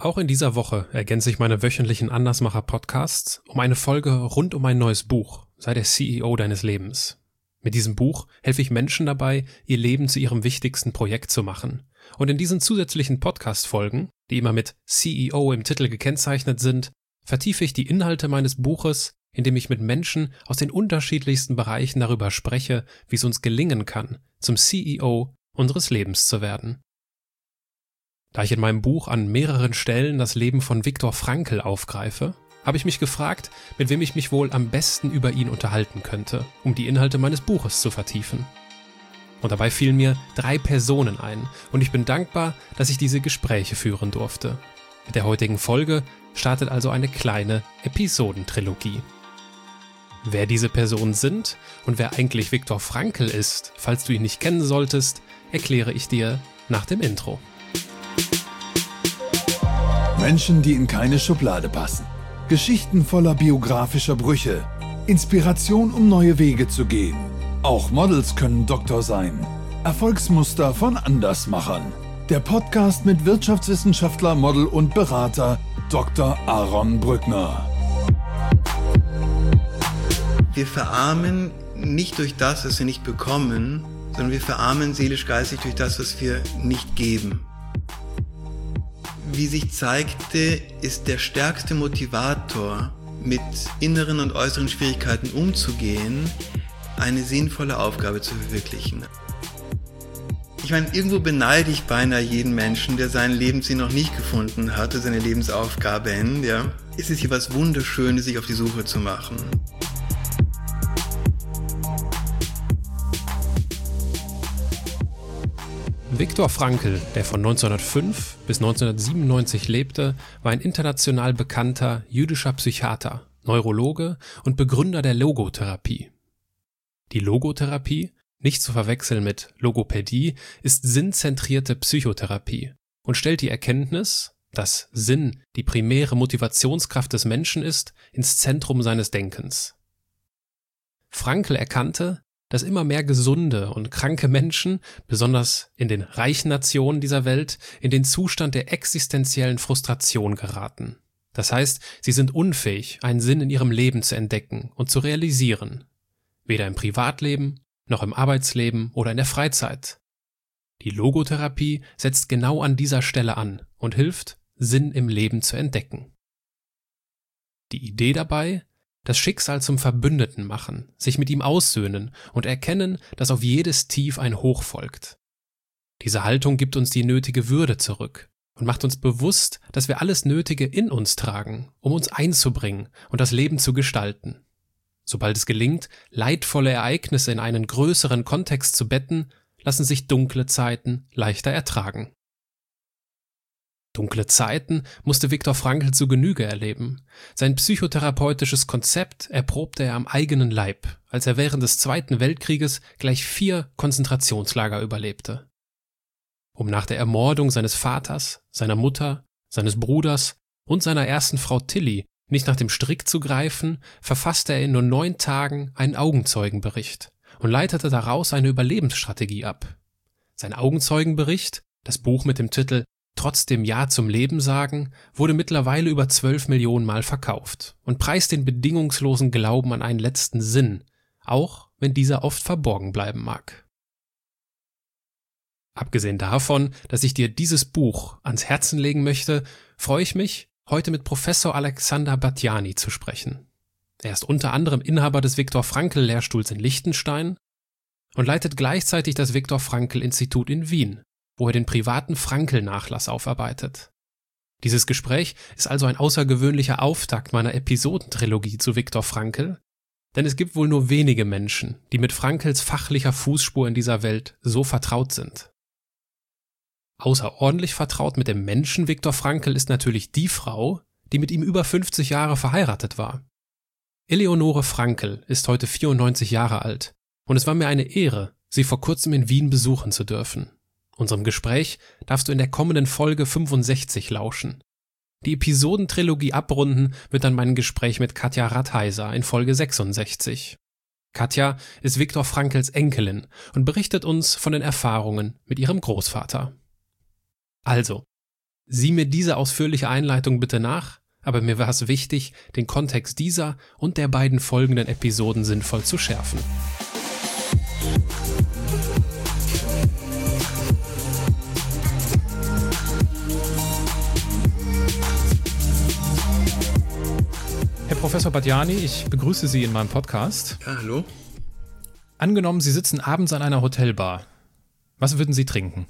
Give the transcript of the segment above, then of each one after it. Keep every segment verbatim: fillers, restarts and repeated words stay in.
Auch in dieser Woche ergänze ich meine wöchentlichen Andersmacher-Podcasts um eine Folge rund um ein neues Buch, Sei der C E O deines Lebens. Mit diesem Buch helfe ich Menschen dabei, ihr Leben zu ihrem wichtigsten Projekt zu machen. Und in diesen zusätzlichen Podcast-Folgen, die immer mit C E O im Titel gekennzeichnet sind, vertiefe ich die Inhalte meines Buches, indem ich mit Menschen aus den unterschiedlichsten Bereichen darüber spreche, wie es uns gelingen kann, zum C E O unseres Lebens zu werden. Da ich in meinem Buch an mehreren Stellen das Leben von Viktor Frankl aufgreife, habe ich mich gefragt, mit wem ich mich wohl am besten über ihn unterhalten könnte, um die Inhalte meines Buches zu vertiefen. Und dabei fielen mir drei Personen ein und ich bin dankbar, dass ich diese Gespräche führen durfte. Mit der heutigen Folge startet also eine kleine Episodentrilogie. Wer diese Personen sind und wer eigentlich Viktor Frankl ist, falls du ihn nicht kennen solltest, erkläre ich dir nach dem Intro. Menschen, die in keine Schublade passen. Geschichten voller biografischer Brüche. Inspiration, um neue Wege zu gehen. Auch Models können Doktor sein. Erfolgsmuster von Andersmachern. Der Podcast mit Wirtschaftswissenschaftler, Model und Berater Doktor Aaron Brückner. Wir verarmen nicht durch das, was wir nicht bekommen, sondern wir verarmen seelisch-geistig durch das, was wir nicht geben. Wie sich zeigte, ist der stärkste Motivator, mit inneren und äußeren Schwierigkeiten umzugehen, eine sinnvolle Aufgabe zu verwirklichen. Ich meine, irgendwo beneide ich beinahe jeden Menschen, der seinen Lebenssinn noch nicht gefunden hatte, seine Lebensaufgabe in, ja. Es ist hier was Wunderschönes, sich auf die Suche zu machen. Viktor Frankl, der von neunzehnhundertfünf bis neunzehnhundertsiebenundneunzig lebte, war ein international bekannter jüdischer Psychiater, Neurologe und Begründer der Logotherapie. Die Logotherapie, nicht zu verwechseln mit Logopädie, ist sinnzentrierte Psychotherapie und stellt die Erkenntnis, dass Sinn die primäre Motivationskraft des Menschen ist, ins Zentrum seines Denkens. Frankl erkannte, dass immer mehr gesunde und kranke Menschen, besonders in den reichen Nationen dieser Welt, in den Zustand der existenziellen Frustration geraten. Das heißt, sie sind unfähig, einen Sinn in ihrem Leben zu entdecken und zu realisieren. Weder im Privatleben, noch im Arbeitsleben oder in der Freizeit. Die Logotherapie setzt genau an dieser Stelle an und hilft, Sinn im Leben zu entdecken. Die Idee dabei: das Schicksal zum Verbündeten machen, sich mit ihm aussöhnen und erkennen, dass auf jedes Tief ein Hoch folgt. Diese Haltung gibt uns die nötige Würde zurück und macht uns bewusst, dass wir alles Nötige in uns tragen, um uns einzubringen und das Leben zu gestalten. Sobald es gelingt, leidvolle Ereignisse in einen größeren Kontext zu betten, lassen sich dunkle Zeiten leichter ertragen. Dunkle Zeiten musste Viktor Frankl zu Genüge erleben. Sein psychotherapeutisches Konzept erprobte er am eigenen Leib, als er während des Zweiten Weltkrieges gleich vier Konzentrationslager überlebte. Um nach der Ermordung seines Vaters, seiner Mutter, seines Bruders und seiner ersten Frau Tilly nicht nach dem Strick zu greifen, verfasste er in nur neun Tagen einen Augenzeugenbericht und leitete daraus eine Überlebensstrategie ab. Sein Augenzeugenbericht, das Buch mit dem Titel Trotzdem Ja zum Leben sagen, wurde mittlerweile über zwölf Millionen Mal verkauft und preist den bedingungslosen Glauben an einen letzten Sinn, auch wenn dieser oft verborgen bleiben mag. Abgesehen davon, dass ich dir dieses Buch ans Herzen legen möchte, freue ich mich, heute mit Professor Alexander Batthyány zu sprechen. Er ist unter anderem Inhaber des Viktor Frankl-Lehrstuhls in Liechtenstein und leitet gleichzeitig das Viktor Frankl-Institut in Wien, wo er den privaten Frankl-Nachlass aufarbeitet. Dieses Gespräch ist also ein außergewöhnlicher Auftakt meiner Episodentrilogie zu Viktor Frankl, denn es gibt wohl nur wenige Menschen, die mit Frankls fachlicher Fußspur in dieser Welt so vertraut sind. Außerordentlich vertraut mit dem Menschen Viktor Frankl ist natürlich die Frau, die mit ihm über fünfzig Jahre verheiratet war. Eleonore Frankl ist heute vierundneunzig Jahre alt und es war mir eine Ehre, sie vor kurzem in Wien besuchen zu dürfen. Unserem Gespräch darfst du in der kommenden Folge fünfundsechzig lauschen. Die Episodentrilogie abrunden wird dann mein Gespräch mit Katja Rathheiser in Folge sechsundsechzig. Katja ist Viktor Frankls Enkelin und berichtet uns von den Erfahrungen mit ihrem Großvater. Also, Sieh mir diese ausführliche Einleitung bitte nach, aber mir war es wichtig, den Kontext dieser und der beiden folgenden Episoden sinnvoll zu schärfen. Herr Professor Badiani, ich begrüße Sie in meinem Podcast. Ja, hallo. Angenommen, Sie sitzen abends an einer Hotelbar. Was würden Sie trinken?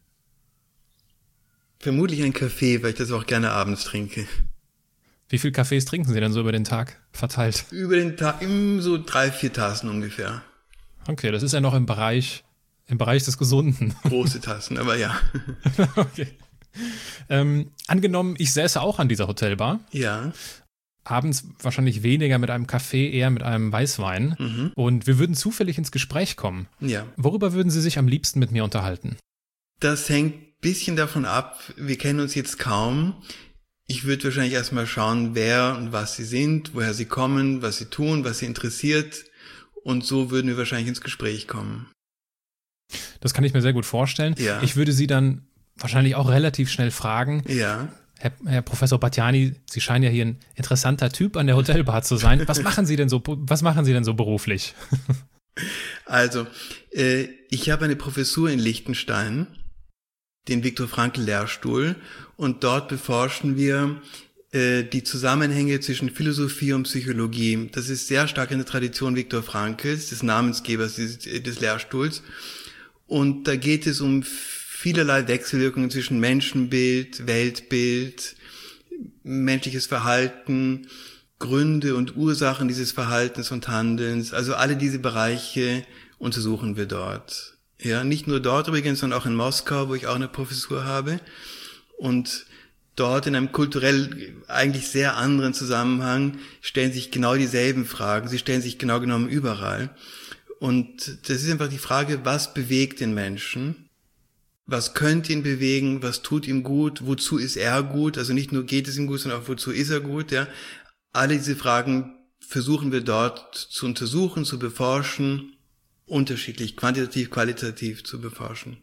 Vermutlich ein Kaffee, weil ich das auch gerne abends trinke. Wie viel Kaffees trinken Sie denn so über den Tag verteilt? Über den Tag so drei, vier Tassen ungefähr. Okay, das ist ja noch im Bereich, im Bereich des Gesunden. Große Tassen, aber ja. Okay. Ähm, angenommen, ich säße auch an dieser Hotelbar. Ja. Abends wahrscheinlich weniger mit einem Kaffee, eher mit einem Weißwein. Mhm. Und wir würden zufällig ins Gespräch kommen. Ja. Worüber würden Sie sich am liebsten mit mir unterhalten? Das hängt ein bisschen davon ab. Wir kennen uns jetzt kaum. Ich würde wahrscheinlich erstmal schauen, wer und was Sie sind, woher Sie kommen, was Sie tun, was Sie interessiert. Und so würden wir wahrscheinlich ins Gespräch kommen. Das kann ich mir sehr gut vorstellen. Ja. Ich würde Sie dann wahrscheinlich auch relativ schnell fragen. Ja. Herr, Herr Professor Badiani, Sie scheinen ja hier ein interessanter Typ an der Hotelbar zu sein. Was machen Sie denn so, was machen Sie denn so beruflich? Also, äh, ich habe eine Professur in Liechtenstein, den Viktor-Frankl-Lehrstuhl, und dort beforschen wir äh, die Zusammenhänge zwischen Philosophie und Psychologie. Das ist sehr stark in der Tradition Viktor Frankls, des Namensgebers des, des Lehrstuhls. Und da geht es um vielerlei Wechselwirkungen zwischen Menschenbild, Weltbild, menschliches Verhalten, Gründe und Ursachen dieses Verhaltens und Handelns. Also alle diese Bereiche untersuchen wir dort. Ja, nicht nur dort übrigens, sondern auch in Moskau, wo ich auch eine Professur habe. Und dort in einem kulturell eigentlich sehr anderen Zusammenhang stellen sich genau dieselben Fragen. Sie stellen sich genau genommen überall. Und das ist einfach die Frage, was bewegt den Menschen? Was könnte ihn bewegen? Was tut ihm gut? Wozu ist er gut? Also nicht nur geht es ihm gut, sondern auch wozu ist er gut? Ja, alle diese Fragen versuchen wir dort zu untersuchen, zu beforschen, unterschiedlich, quantitativ, qualitativ zu beforschen.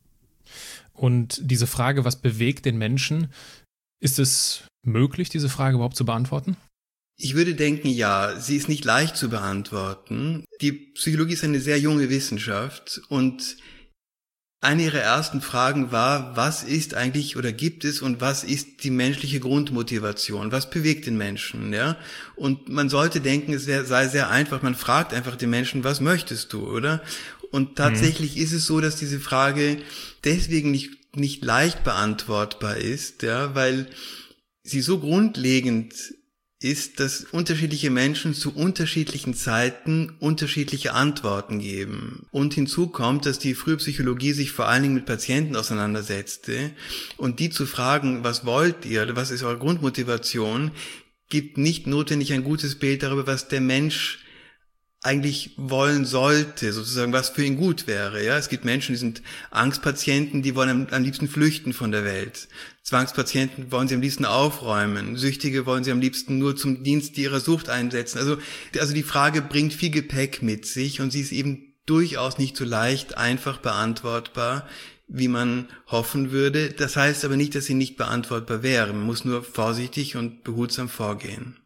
Und diese Frage, was bewegt den Menschen, ist es möglich, diese Frage überhaupt zu beantworten? Ich würde denken, ja, sie ist nicht leicht zu beantworten. Die Psychologie ist eine sehr junge Wissenschaft und eine ihrer ersten Fragen war, was ist eigentlich oder gibt es und was ist die menschliche Grundmotivation? Was bewegt den Menschen? Ja? Und man sollte denken, es wär, sei sehr einfach. Man fragt einfach den Menschen, was möchtest du, oder? Und tatsächlich mhm. ist es so, dass diese Frage deswegen nicht, nicht leicht beantwortbar ist, ja, weil sie so grundlegend ist, dass unterschiedliche Menschen zu unterschiedlichen Zeiten unterschiedliche Antworten geben. Und hinzu kommt, dass die frühe Psychologie sich vor allen Dingen mit Patienten auseinandersetzte und die zu fragen, was wollt ihr, was ist eure Grundmotivation, gibt nicht notwendig ein gutes Bild darüber, was der Mensch eigentlich wollen sollte, sozusagen, was für ihn gut wäre. Ja, es gibt Menschen, die sind Angstpatienten, die wollen am, am liebsten flüchten von der Welt. Zwangspatienten wollen sie am liebsten aufräumen. Süchtige wollen sie am liebsten nur zum Dienst ihrer Sucht einsetzen. Also, also die Frage bringt viel Gepäck mit sich und sie ist eben durchaus nicht so leicht einfach beantwortbar, wie man hoffen würde. Das heißt aber nicht, dass sie nicht beantwortbar wäre. Man muss nur vorsichtig und behutsam vorgehen.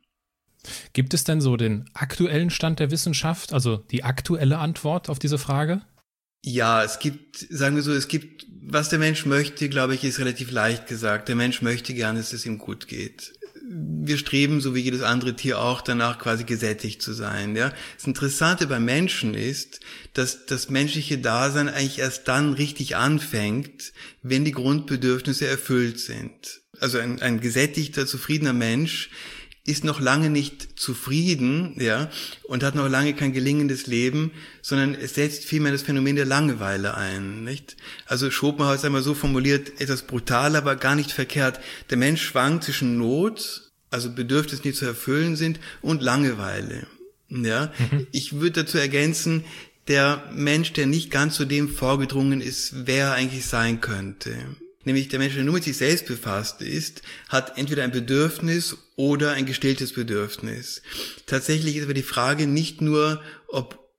Gibt es denn so den aktuellen Stand der Wissenschaft, also die aktuelle Antwort auf diese Frage? Ja, es gibt, sagen wir so, es gibt, was der Mensch möchte, glaube ich, ist relativ leicht gesagt. Der Mensch möchte gerne, dass es ihm gut geht. Wir streben, so wie jedes andere Tier auch, danach quasi gesättigt zu sein. Ja, das Interessante beim Menschen ist, dass das menschliche Dasein eigentlich erst dann richtig anfängt, wenn die Grundbedürfnisse erfüllt sind. Also ein, ein gesättigter, zufriedener Mensch ist noch lange nicht zufrieden, ja, und hat noch lange kein gelingendes Leben, sondern es setzt vielmehr das Phänomen der Langeweile ein, nicht? Also Schopenhauer hat es einmal so formuliert, etwas brutal, aber gar nicht verkehrt. Der Mensch schwankt zwischen Not, also Bedürfnisse, die zu erfüllen sind, und Langeweile, ja. Mhm. Ich würde dazu ergänzen, der Mensch, der nicht ganz zu dem vorgedrungen ist, wer er eigentlich sein könnte. Nämlich der Mensch, der nur mit sich selbst befasst ist, hat entweder ein Bedürfnis oder ein gestilltes Bedürfnis. Tatsächlich ist aber die Frage nicht nur, ob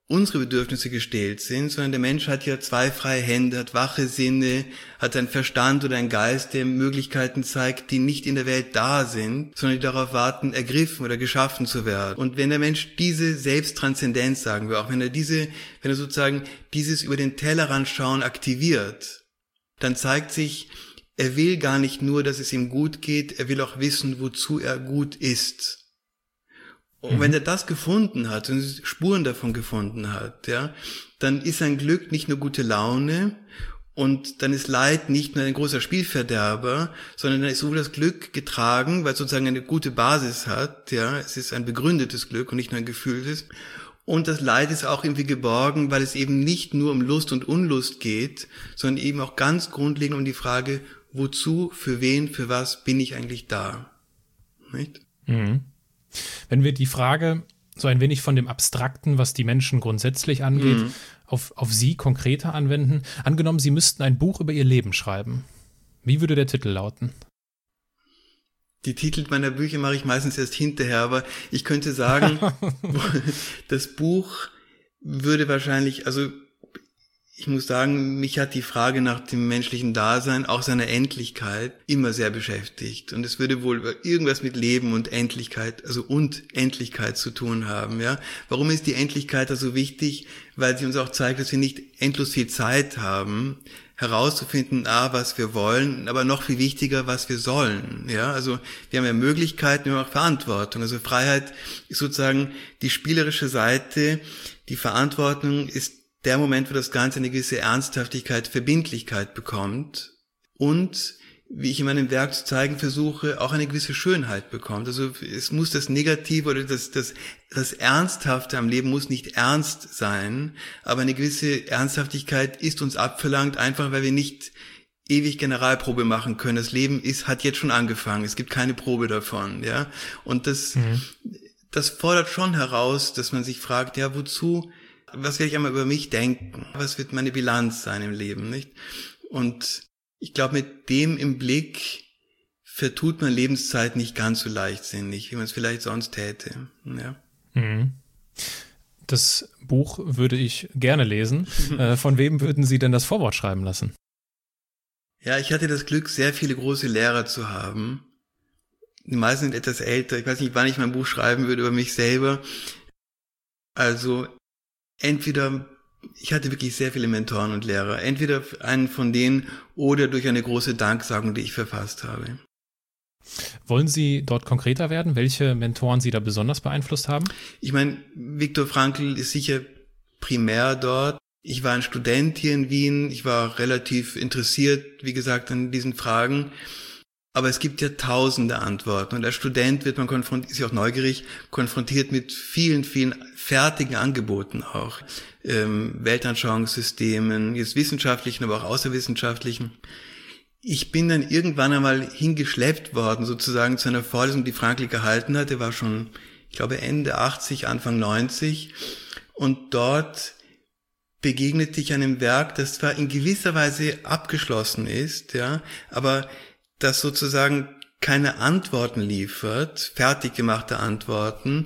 unsere Bedürfnisse gestillt sind, sondern der Mensch hat ja zwei freie Hände, hat wache Sinne, hat einen Verstand oder einen Geist, der Möglichkeiten zeigt, die nicht in der Welt da sind, sondern die darauf warten, ergriffen oder geschaffen zu werden. Und wenn der Mensch diese Selbsttranszendenz, sagen wir auch, wenn er diese, wenn er sozusagen dieses über den Tellerrand schauen aktiviert, dann zeigt sich, er will gar nicht nur, dass es ihm gut geht, er will auch wissen, wozu er gut ist. Und mhm. wenn er das gefunden hat und Spuren davon gefunden hat, ja, dann ist sein Glück nicht nur gute Laune und dann ist Leid nicht nur ein großer Spielverderber, sondern dann ist sowohl das Glück getragen, weil es sozusagen eine gute Basis hat, ja, es ist ein begründetes Glück und nicht nur ein gefühltes. Und das Leid ist auch irgendwie geborgen, weil es eben nicht nur um Lust und Unlust geht, sondern eben auch ganz grundlegend um die Frage, wozu, für wen, für was bin ich eigentlich da? Nicht? Mhm. Wenn wir die Frage so ein wenig von dem Abstrakten, was die Menschen grundsätzlich angeht, mhm. auf, auf Sie konkreter anwenden, angenommen, Sie müssten ein Buch über Ihr Leben schreiben. Wie würde der Titel lauten? Die Titel meiner Bücher mache ich meistens erst hinterher, aber ich könnte sagen, das Buch würde wahrscheinlich, also ich muss sagen, mich hat die Frage nach dem menschlichen Dasein, auch seiner Endlichkeit, immer sehr beschäftigt. Und es würde wohl irgendwas mit Leben und Endlichkeit, also und Endlichkeit zu tun haben, ja. Warum ist die Endlichkeit da so wichtig? Weil sie uns auch zeigt, dass wir nicht endlos viel Zeit haben, herauszufinden, ah, was wir wollen, aber noch viel wichtiger, was wir sollen, ja. Also, wir haben ja Möglichkeiten, wir haben auch Verantwortung. Also, Freiheit ist sozusagen die spielerische Seite. Die Verantwortung ist der Moment, wo das Ganze eine gewisse Ernsthaftigkeit, Verbindlichkeit bekommt und, wie ich in meinem Werk zu zeigen versuche, auch eine gewisse Schönheit bekommt. Also es muss das Negative oder das, das, das Ernsthafte am Leben muss nicht ernst sein, aber eine gewisse Ernsthaftigkeit ist uns abverlangt, einfach weil wir nicht ewig Generalprobe machen können. Das Leben ist, hat jetzt schon angefangen. Es gibt keine Probe davon, ja. Und das, mhm. das fordert schon heraus, dass man sich fragt, ja, wozu, was werde ich einmal über mich denken? Was wird meine Bilanz sein im Leben, nicht? Und ich glaube, mit dem im Blick vertut man Lebenszeit nicht ganz so leichtsinnig, wie man es vielleicht sonst täte. Ja. Mhm. Das Buch würde ich gerne lesen. äh, von wem würden Sie denn das Vorwort schreiben lassen? Ja, ich hatte das Glück, sehr viele große Lehrer zu haben. Die meisten sind etwas älter. Ich weiß nicht, wann ich mein Buch schreiben würde über mich selber. Also entweder, ich hatte wirklich sehr viele Mentoren und Lehrer, entweder einen von denen oder durch eine große Danksagung, die ich verfasst habe. Wollen Sie dort konkreter werden, welche Mentoren Sie da besonders beeinflusst haben? Ich meine, Viktor Frankl ist sicher primär dort. Ich war ein Student hier in Wien, ich war relativ interessiert, wie gesagt, an diesen Fragen. Aber es gibt ja tausende Antworten und als Student wird man konfrontiert, ist ja auch neugierig, konfrontiert mit vielen, vielen fertigen Angeboten auch. Ähm, Weltanschauungssystemen, jetzt wissenschaftlichen, aber auch außerwissenschaftlichen. Ich bin dann irgendwann einmal hingeschleppt worden, sozusagen zu einer Vorlesung, die Frankl gehalten hat. Der war schon, ich glaube, Ende achtzig, Anfang neunzig. Und dort begegnete ich einem Werk, das zwar in gewisser Weise abgeschlossen ist, ja, aber das sozusagen keine Antworten liefert, fertig gemachte Antworten,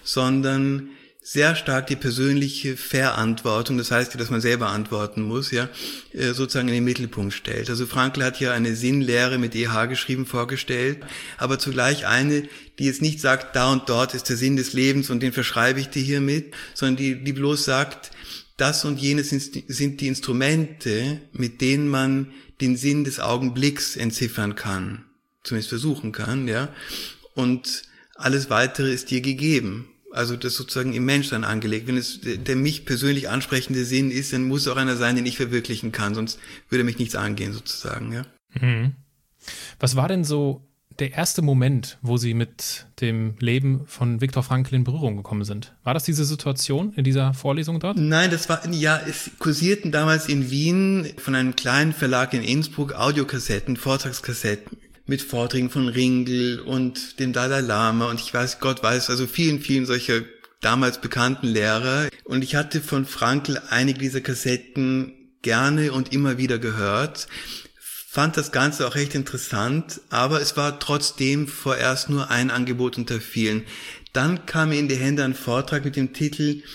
sondern sehr stark die persönliche Verantwortung, das heißt, dass man selber antworten muss, ja, sozusagen in den Mittelpunkt stellt. Also Frankl hat ja eine Sinnlehre mit E H geschrieben, vorgestellt, aber zugleich eine, die jetzt nicht sagt, da und dort ist der Sinn des Lebens und den verschreibe ich dir hiermit, sondern die, die bloß sagt, das und jenes sind die Instrumente, mit denen man den Sinn des Augenblicks entziffern kann, zumindest versuchen kann, ja. Und alles Weitere ist dir gegeben. Also das sozusagen im Menschsein angelegt. Wenn es der mich persönlich ansprechende Sinn ist, dann muss es auch einer sein, den ich verwirklichen kann, sonst würde mich nichts angehen sozusagen, ja. Mhm. Was war denn so der erste Moment, wo Sie mit dem Leben von Viktor Frankl in Berührung gekommen sind? War das diese Situation in dieser Vorlesung dort? Nein, das war, ja, es kursierten damals in Wien von einem kleinen Verlag in Innsbruck Audiokassetten, Vortragskassetten mit Vorträgen von Ringel und dem Dalai Lama und ich weiß, Gott weiß, also vielen, vielen solcher damals bekannten Lehrer. Und ich hatte von Frankl einige dieser Kassetten gerne und immer wieder gehört. Fand das Ganze auch recht interessant, aber es war trotzdem vorerst nur ein Angebot unter vielen. Dann kam mir in die Hände ein Vortrag mit dem Titel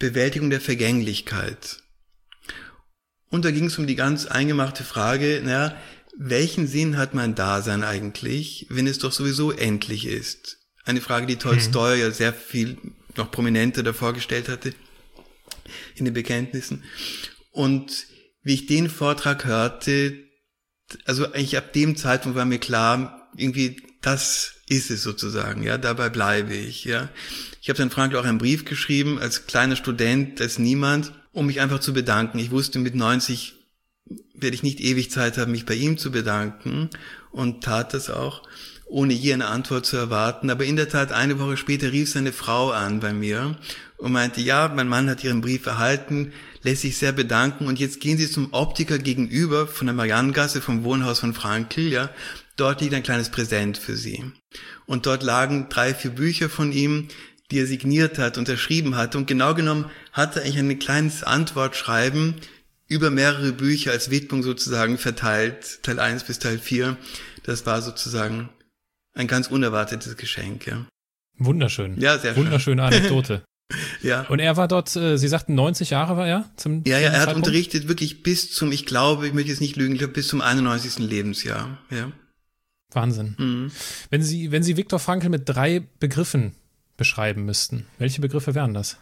Bewältigung der Vergänglichkeit. Und da ging es um die ganz eingemachte Frage, naja, welchen Sinn hat mein Dasein eigentlich, wenn es doch sowieso endlich ist? Eine Frage, die Tolstoi ja sehr viel noch prominenter davor gestellt hatte in den Bekenntnissen. Und wie ich den Vortrag hörte, also eigentlich ab dem Zeitpunkt war mir klar, irgendwie das ist es sozusagen, ja, dabei bleibe ich, ja. Ich habe dann Frankl auch einen Brief geschrieben, als kleiner Student, als niemand, um mich einfach zu bedanken. Ich wusste, mit neunzig werde ich nicht ewig Zeit haben, mich bei ihm zu bedanken, und tat das auch, ohne je eine Antwort zu erwarten. Aber in der Tat, eine Woche später rief seine Frau an bei mir und meinte, ja, mein Mann hat Ihren Brief erhalten, lässt sich sehr bedanken, und jetzt gehen Sie zum Optiker gegenüber von der Mariannengasse, vom Wohnhaus von Frankl, ja, dort liegt ein kleines Präsent für Sie. Und dort lagen drei, vier Bücher von ihm, die er signiert hat, unterschrieben hat, und genau genommen hatte er eigentlich ein kleines Antwortschreiben über mehrere Bücher als Widmung sozusagen verteilt, Teil eins bis Teil vier. Das war sozusagen ein ganz unerwartetes Geschenk, ja. Wunderschön. Ja, sehr schön. Wunderschöne Anekdote. Ja. Und er war dort, äh, Sie sagten neunzig Jahre war er? Zum, ja, ja, er hat Zeitpunkt? unterrichtet wirklich bis zum, ich glaube, ich möchte jetzt nicht lügen, ich glaube bis zum einundneunzigsten Lebensjahr, ja. Wahnsinn. Mhm. Wenn Sie, wenn Sie Viktor Frankl mit drei Begriffen beschreiben müssten, welche Begriffe wären das?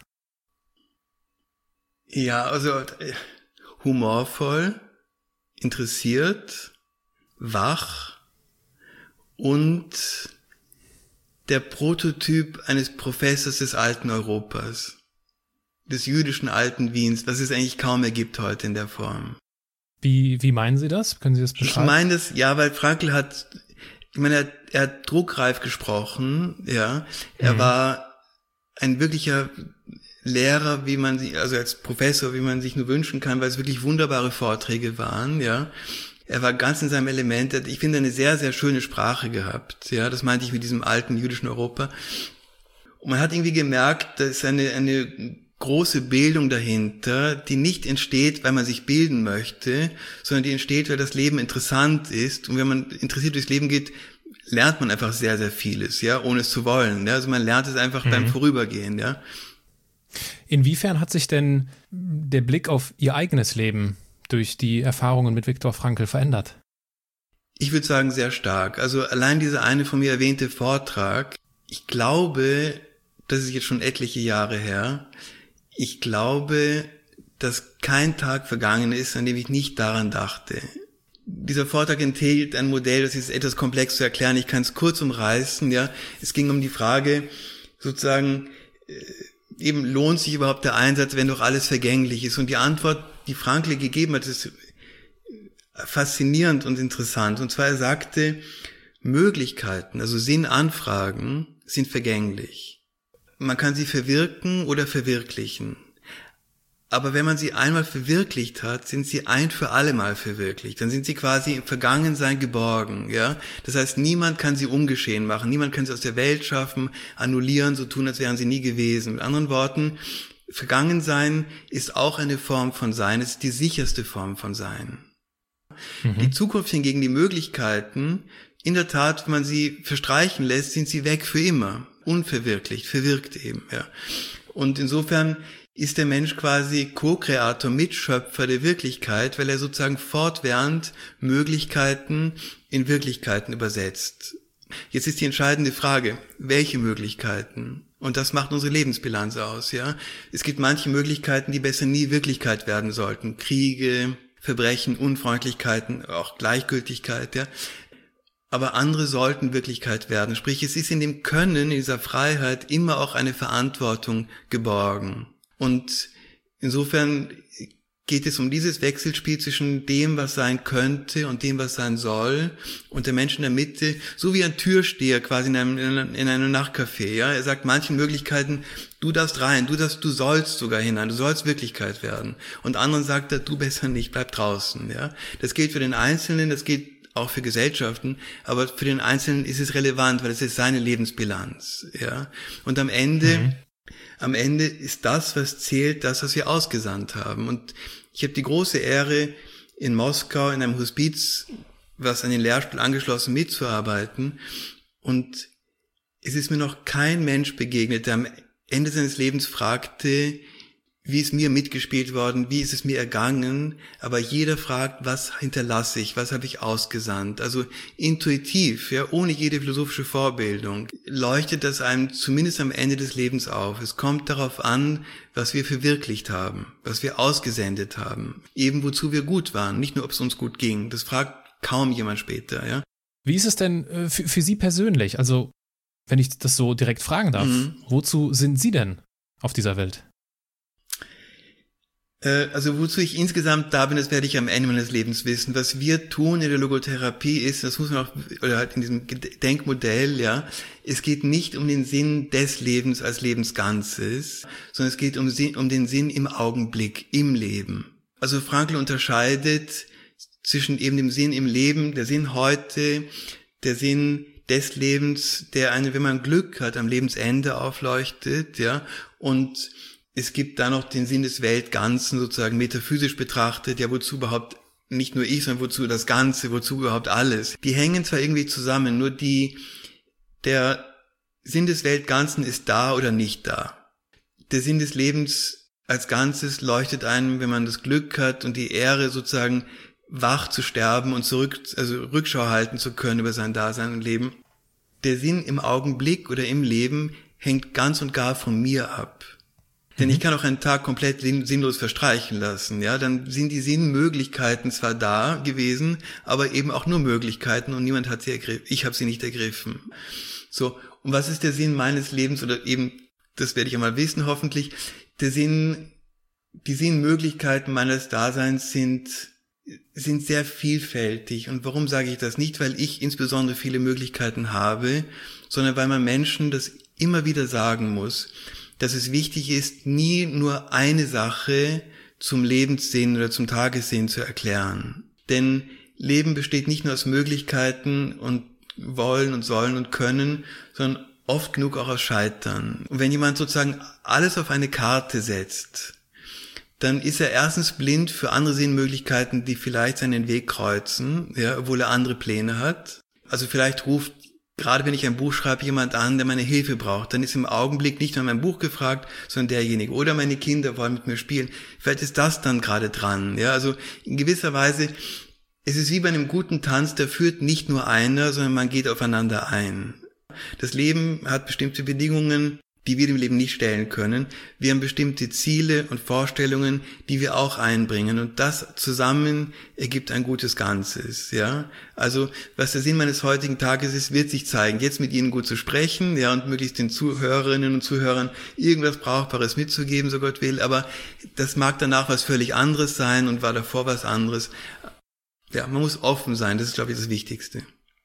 Ja, also äh, humorvoll, interessiert, wach und der Prototyp eines Professors des alten Europas, des jüdischen alten Wiens, was es eigentlich kaum mehr gibt heute in der Form. Wie, wie meinen Sie das? Können Sie das beschreiben? Ich meine das, ja, weil Frankl hat, ich meine, er, er hat druckreif gesprochen, ja, er mhm. war ein wirklicher Lehrer, wie man sich, also als Professor, wie man sich nur wünschen kann, weil es wirklich wunderbare Vorträge waren, ja. Er war ganz in seinem Element. Ich finde, eine sehr, sehr schöne Sprache gehabt. Ja, das meinte ich mit diesem alten jüdischen Europa. Und man hat irgendwie gemerkt, da ist eine, eine große Bildung dahinter, die nicht entsteht, weil man sich bilden möchte, sondern die entsteht, weil das Leben interessant ist. Und wenn man interessiert durchs Leben geht, lernt man einfach sehr, sehr vieles, ja, ohne es zu wollen. Ja, also man lernt es einfach mhm. beim Vorübergehen, ja. Inwiefern hat sich denn der Blick auf Ihr eigenes Leben durch die Erfahrungen mit Viktor Frankl verändert? Ich würde sagen, sehr stark. Also allein dieser eine von mir erwähnte Vortrag, ich glaube, das ist jetzt schon etliche Jahre her, ich glaube, dass kein Tag vergangen ist, an dem ich nicht daran dachte. Dieser Vortrag enthält ein Modell, das ist etwas komplex zu erklären, ich kann es kurz umreißen, ja. Es ging um die Frage, sozusagen, eben lohnt sich überhaupt der Einsatz, wenn doch alles vergänglich ist? Und die Antwort, die Frankl gegeben hat, ist faszinierend und interessant. Und zwar, er sagte, Möglichkeiten, also Sinnanfragen, sind vergänglich. Man kann sie verwirken oder verwirklichen. Aber wenn man sie einmal verwirklicht hat, sind sie ein für alle Mal verwirklicht. Dann sind sie quasi im Vergangensein geborgen, ja. Das heißt, niemand kann sie ungeschehen machen. Niemand kann sie aus der Welt schaffen, annullieren, so tun, als wären sie nie gewesen. Mit anderen Worten, Vergangensein ist auch eine Form von Sein. Es ist die sicherste Form von Sein. Mhm. Die Zukunft hingegen, die Möglichkeiten, in der Tat, wenn man sie verstreichen lässt, sind sie weg für immer. Unverwirklicht, verwirkt eben, ja. Und insofern ist der Mensch quasi Co-Kreator, Mitschöpfer der Wirklichkeit, weil er sozusagen fortwährend Möglichkeiten in Wirklichkeiten übersetzt. Jetzt ist die entscheidende Frage, welche Möglichkeiten? Und das macht unsere Lebensbilanz aus, ja. Es gibt manche Möglichkeiten, die besser nie Wirklichkeit werden sollten. Kriege, Verbrechen, Unfreundlichkeiten, auch Gleichgültigkeit, ja. Aber andere sollten Wirklichkeit werden. Sprich, es ist in dem Können, in dieser Freiheit immer auch eine Verantwortung geborgen. Und insofern geht es um dieses Wechselspiel zwischen dem, was sein könnte und dem, was sein soll, und der Mensch in der Mitte, so wie ein Türsteher quasi in einem, in einem Nachtcafé, ja. Er sagt manchen Möglichkeiten, du darfst rein, du darfst, du sollst sogar hinein, du sollst Wirklichkeit werden. Und anderen sagt er, du besser nicht, bleib draußen, ja. Das gilt für den Einzelnen, das gilt auch für Gesellschaften, aber für den Einzelnen ist es relevant, weil es ist seine Lebensbilanz, ja. Und am Ende, mhm. am Ende ist das, was zählt, das, was wir ausgesandt haben. Und ich habe die große Ehre, in Moskau in einem Hospiz, was an den Lehrstuhl angeschlossen, mitzuarbeiten. Und es ist mir noch kein Mensch begegnet, der am Ende seines Lebens fragte, wie ist mir mitgespielt worden, wie ist es mir ergangen, aber jeder fragt, was hinterlasse ich, was habe ich ausgesandt. Also intuitiv, ja, ohne jede philosophische Vorbildung, leuchtet das einem zumindest am Ende des Lebens auf. Es kommt darauf an, was wir verwirklicht haben, was wir ausgesendet haben, eben wozu wir gut waren, nicht nur, ob es uns gut ging. Das fragt kaum jemand später, ja. Wie ist es denn äh, für, für Sie persönlich? Also, wenn ich das so direkt fragen darf, mhm. wozu sind Sie denn auf dieser Welt? Also wozu ich insgesamt da bin, das werde ich am Ende meines Lebens wissen. Was wir tun in der Logotherapie ist, das muss man auch, oder halt in diesem Denkmodell, ja, es geht nicht um den Sinn des Lebens als Lebensganzes, sondern es geht um, um den Sinn im Augenblick, im Leben. Also Frankl unterscheidet zwischen eben dem Sinn im Leben, der Sinn heute, der Sinn des Lebens, der eine, wenn man Glück hat, am Lebensende aufleuchtet, ja, und es gibt da noch den Sinn des Weltganzen, sozusagen metaphysisch betrachtet, ja, wozu überhaupt nicht nur ich, sondern wozu das Ganze, wozu überhaupt alles. Die hängen zwar irgendwie zusammen, nur die, der Sinn des Weltganzen ist da oder nicht da. Der Sinn des Lebens als Ganzes leuchtet einem, wenn man das Glück hat und die Ehre, sozusagen wach zu sterben und zurück, also Rückschau halten zu können über sein Dasein und Leben. Der Sinn im Augenblick oder im Leben hängt ganz und gar von mir ab. Denn ich kann auch einen Tag komplett sinnlos verstreichen lassen, ja, dann sind die Sinnmöglichkeiten zwar da gewesen, aber eben auch nur Möglichkeiten und niemand hat sie ergriffen, ich habe sie nicht ergriffen. So, und was ist der Sinn meines Lebens oder eben, das werde ich einmal wissen hoffentlich, der Sinn, die Sinnmöglichkeiten meines Daseins sind, sind sehr vielfältig. Und warum sage ich das? Nicht, weil ich insbesondere viele Möglichkeiten habe, sondern weil man Menschen das immer wieder sagen muss, dass es wichtig ist, nie nur eine Sache zum Lebenssinn oder zum Tagessinn zu erklären. Denn Leben besteht nicht nur aus Möglichkeiten und Wollen und Sollen und Können, sondern oft genug auch aus Scheitern. Und wenn jemand sozusagen alles auf eine Karte setzt, dann ist er erstens blind für andere Sinnmöglichkeiten, die vielleicht seinen Weg kreuzen, ja, obwohl er andere Pläne hat. Also vielleicht ruft gerade wenn ich ein Buch schreibe, jemand an, der meine Hilfe braucht, dann ist im Augenblick nicht nur mein Buch gefragt, sondern derjenige. Oder meine Kinder wollen mit mir spielen. Vielleicht ist das dann gerade dran. Ja, also in gewisser Weise, es ist wie bei einem guten Tanz, da führt nicht nur einer, sondern man geht aufeinander ein. Das Leben hat bestimmte Bedingungen, die wir dem Leben nicht stellen können. Wir haben bestimmte Ziele und Vorstellungen, die wir auch einbringen. Und das zusammen ergibt ein gutes Ganzes, ja. Also, was der Sinn meines heutigen Tages ist, wird sich zeigen. Jetzt mit Ihnen gut zu sprechen, ja, und möglichst den Zuhörerinnen und Zuhörern irgendwas Brauchbares mitzugeben, so Gott will. Aber das mag danach was völlig anderes sein und war davor was anderes. Ja, man muss offen sein. Das ist, glaube ich, das Wichtigste.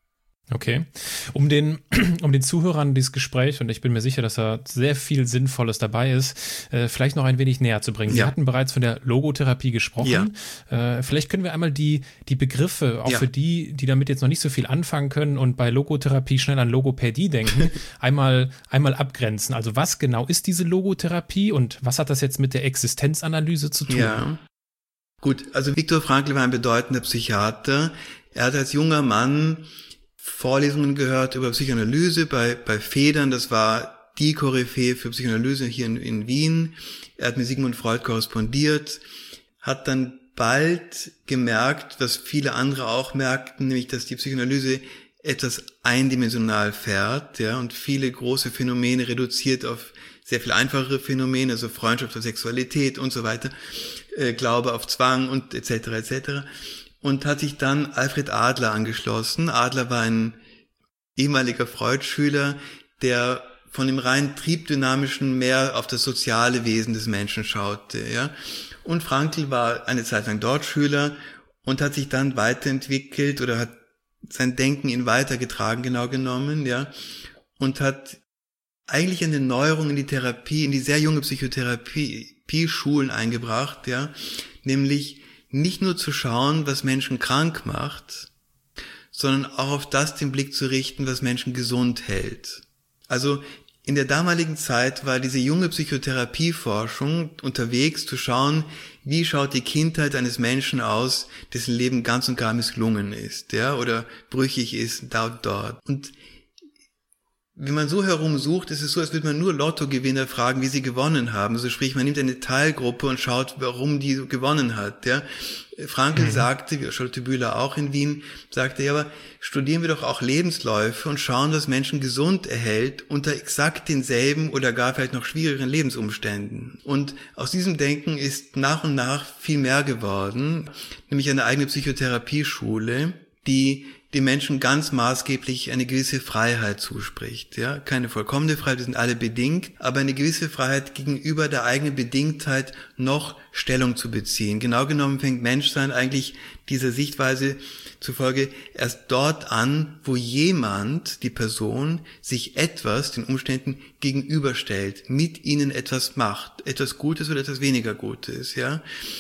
Okay. Um den, um den Zuhörern dieses Gespräch, und ich bin mir sicher, dass da sehr viel Sinnvolles dabei ist, äh, vielleicht noch ein wenig näher zu bringen. Sie ja. hatten bereits von der Logotherapie gesprochen. Ja. Äh, vielleicht können wir einmal die, die Begriffe, auch ja. für die, die damit jetzt noch nicht so viel anfangen können und bei Logotherapie schnell an Logopädie denken, einmal, einmal abgrenzen. Also was genau ist diese Logotherapie und was hat das jetzt mit der Existenzanalyse zu tun? Ja. Gut, also Viktor Frankl war ein bedeutender Psychiater. Er hat als junger Mann Vorlesungen gehört über Psychoanalyse bei, bei Federn, das war die Koryphäe für Psychoanalyse hier in, in Wien. Er hat mit Sigmund Freud korrespondiert, hat dann bald gemerkt, was viele andere auch merkten, nämlich, dass die Psychoanalyse etwas eindimensional fährt, ja, und viele große Phänomene reduziert auf sehr viel einfachere Phänomene, also Freundschaft auf Sexualität und so weiter, äh, Glaube auf Zwang und et cetera et cetera. Und hat sich dann Alfred Adler angeschlossen. Adler war ein ehemaliger Freud-Schüler, der von dem rein triebdynamischen mehr auf das soziale Wesen des Menschen schaute, ja. Und Frankl war eine Zeit lang dort Schüler und hat sich dann weiterentwickelt oder hat sein Denken ihn weitergetragen, genau genommen, ja. Und hat eigentlich eine Neuerung in die Therapie, in die sehr junge Psychotherapie-Schulen eingebracht, ja. Nämlich nicht nur zu schauen, was Menschen krank macht, sondern auch auf das den Blick zu richten, was Menschen gesund hält. Also in der damaligen Zeit war diese junge Psychotherapieforschung unterwegs zu schauen, wie schaut die Kindheit eines Menschen aus, dessen Leben ganz und gar misslungen ist, ja, oder brüchig ist, da und dort. Und wenn man so herumsucht, ist es so, als würde man nur Lottogewinner fragen, wie sie gewonnen haben. Also sprich, man nimmt eine Teilgruppe und schaut, warum die gewonnen hat. Ja. Frankl mhm. sagte, wie Scholtebühler auch in Wien, sagte, ja, aber studieren wir doch auch Lebensläufe und schauen, was Menschen gesund erhält unter exakt denselben oder gar vielleicht noch schwierigeren Lebensumständen. Und aus diesem Denken ist nach und nach viel mehr geworden, nämlich eine eigene Psychotherapieschule, die den Menschen ganz maßgeblich eine gewisse Freiheit zuspricht. Ja, keine vollkommene Freiheit, wir sind alle bedingt, aber eine gewisse Freiheit gegenüber der eigenen Bedingtheit noch Stellung zu beziehen. Genau genommen fängt Menschsein eigentlich dieser Sichtweise zufolge erst dort an, wo jemand, die Person, sich etwas, den Umständen gegenüberstellt, mit ihnen etwas macht, etwas Gutes oder etwas weniger Gutes, ja.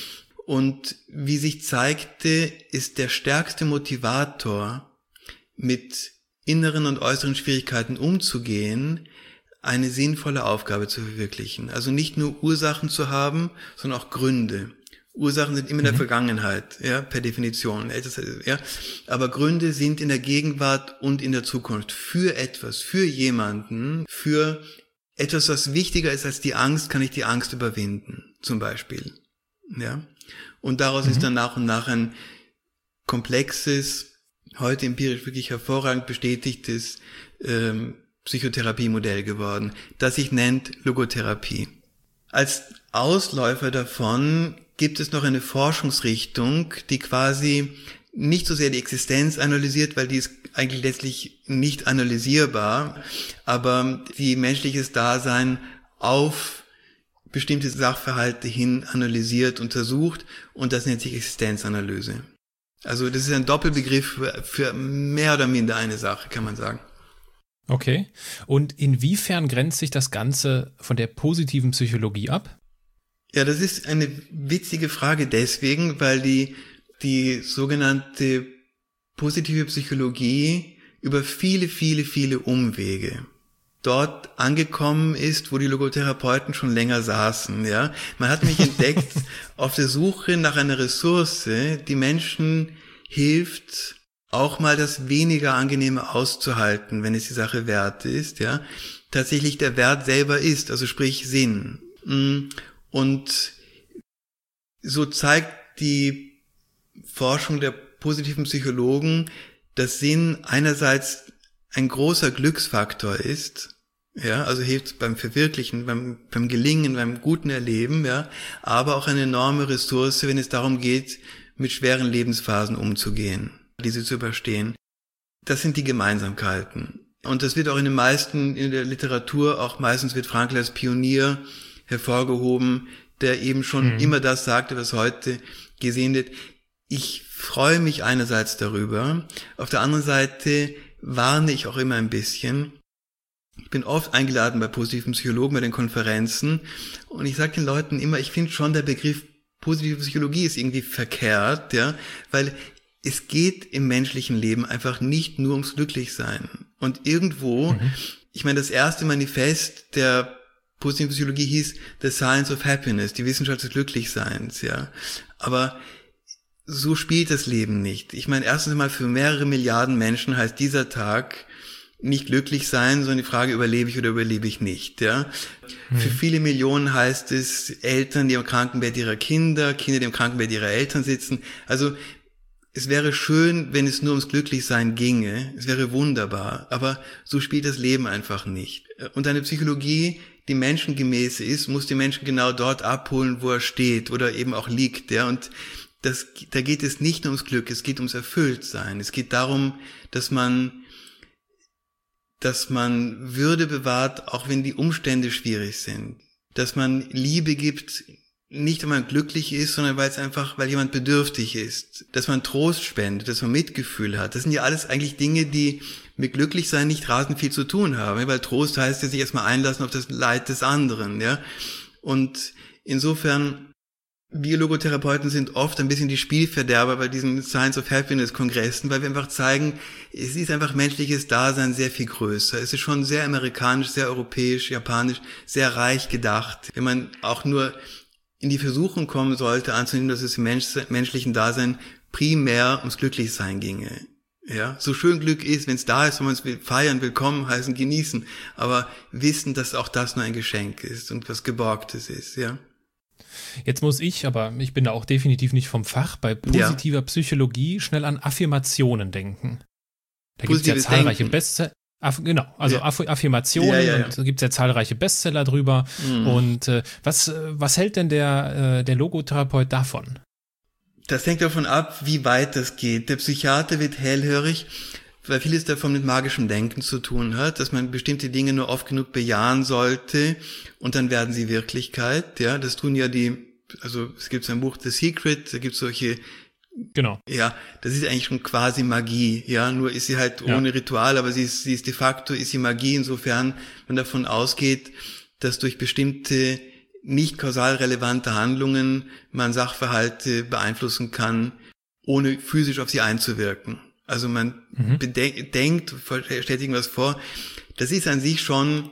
Und wie sich zeigte, ist der stärkste Motivator, mit inneren und äußeren Schwierigkeiten umzugehen, eine sinnvolle Aufgabe zu verwirklichen. Also nicht nur Ursachen zu haben, sondern auch Gründe. Ursachen sind immer in der mhm. Vergangenheit, ja, per Definition. Ja. Aber Gründe sind in der Gegenwart und in der Zukunft. Für etwas, für jemanden, für etwas, was wichtiger ist als die Angst, kann ich die Angst überwinden, zum Beispiel. Ja. Und daraus mhm. ist dann nach und nach ein komplexes, heute empirisch wirklich hervorragend bestätigtes ähm, Psychotherapiemodell geworden, das sich nennt Logotherapie. Als Ausläufer davon gibt es noch eine Forschungsrichtung, die quasi nicht so sehr die Existenz analysiert, weil die ist eigentlich letztlich nicht analysierbar, aber die menschliches Dasein auf bestimmte Sachverhalte hin analysiert, untersucht, und das nennt sich Existenzanalyse. Also das ist ein Doppelbegriff für, für mehr oder minder eine Sache, kann man sagen. Okay. Und inwiefern grenzt sich das Ganze von der positiven Psychologie ab? Ja, das ist eine witzige Frage deswegen, weil die, die sogenannte positive Psychologie über viele, viele, viele Umwege dort angekommen ist, wo die Logotherapeuten schon länger saßen, ja. Man hat mich entdeckt auf der Suche nach einer Ressource, die Menschen hilft, auch mal das weniger Angenehme auszuhalten, wenn es die Sache wert ist, ja. Tatsächlich der Wert selber ist, also sprich Sinn. Und so zeigt die Forschung der positiven Psychologen, dass Sinn einerseits ein großer Glücksfaktor ist, ja, also hilft beim Verwirklichen, beim, beim Gelingen, beim guten Erleben, ja, aber auch eine enorme Ressource, wenn es darum geht, mit schweren Lebensphasen umzugehen, diese zu überstehen. Das sind die Gemeinsamkeiten. Und das wird auch in den meisten, in der Literatur, auch meistens wird Frankl als Pionier hervorgehoben, der eben schon mhm. immer das sagte, was heute gesehen wird. Ich freue mich einerseits darüber, auf der anderen Seite warne ich auch immer ein bisschen. Ich bin oft eingeladen bei positiven Psychologen, bei den Konferenzen, und ich sage den Leuten immer, ich finde schon, der Begriff positive Psychologie ist irgendwie verkehrt, ja, weil es geht im menschlichen Leben einfach nicht nur ums Glücklichsein. Und irgendwo, mhm. ich meine, das erste Manifest der positiven Psychologie hieß The Science of Happiness, die Wissenschaft des Glücklichseins, ja. Aber so spielt das Leben nicht. Ich meine, erstens einmal für mehrere Milliarden Menschen heißt dieser Tag nicht glücklich sein, sondern die Frage, überlebe ich oder überlebe ich nicht, ja. Mhm. Für viele Millionen heißt es Eltern, die im Krankenbett ihrer Kinder, Kinder, die im Krankenbett ihrer Eltern sitzen. Also es wäre schön, wenn es nur ums Glücklichsein ginge. Es wäre wunderbar. Aber so spielt das Leben einfach nicht. Und eine Psychologie, die menschengemäß ist, muss den Menschen genau dort abholen, wo er steht oder eben auch liegt, ja. Und das, da geht es nicht nur ums Glück, es geht ums Erfülltsein. Es geht darum, dass man dass man Würde bewahrt, auch wenn die Umstände schwierig sind. Dass man Liebe gibt, nicht weil man glücklich ist, sondern weil es einfach, weil jemand bedürftig ist. Dass man Trost spendet, dass man Mitgefühl hat. Das sind ja alles eigentlich Dinge, die mit Glücklichsein nicht rasend viel zu tun haben. Weil Trost heißt ja sich erstmal einlassen auf das Leid des anderen, ja. Und insofern, wir Logotherapeuten sind oft ein bisschen die Spielverderber bei diesen Science of Happiness Kongressen, weil wir einfach zeigen, es ist einfach menschliches Dasein sehr viel größer. Es ist schon sehr amerikanisch, sehr europäisch, japanisch, sehr reich gedacht. Wenn man auch nur in die Versuchung kommen sollte, anzunehmen, dass es im Mensch, menschlichen Dasein primär ums Glücklichsein ginge. Ja, so schön Glück ist, wenn es da ist, wenn man es will, feiern, willkommen heißen, genießen, aber wissen, dass auch das nur ein Geschenk ist und was Geborgtes ist, ja. Jetzt muss ich, aber ich bin da auch definitiv nicht vom Fach, bei positiver ja. Psychologie schnell an Affirmationen denken. Da gibt es ja zahlreiche Bestseller. Aff, genau, also ja. Aff, Affirmationen ja, ja, ja. und da gibt es ja zahlreiche Bestseller drüber. Mhm. Und äh, was, was hält denn der, äh, der Logotherapeut davon? Das hängt davon ab, wie weit das geht. Der Psychiater wird hellhörig, weil vieles davon mit magischem Denken zu tun hat, dass man bestimmte Dinge nur oft genug bejahen sollte und dann werden sie Wirklichkeit. Ja, das tun ja die, also es gibt so ein Buch The Secret, da gibt es solche. Genau. Ja, das ist eigentlich schon quasi Magie. Ja, nur ist sie halt ohne ja. Ritual, aber sie ist, sie ist de facto ist sie Magie. Insofern man davon ausgeht, dass durch bestimmte nicht kausal relevante Handlungen man Sachverhalte beeinflussen kann, ohne physisch auf sie einzuwirken. Also man mhm. bedenkt, denkt, stellt irgendwas vor. Das ist an sich schon,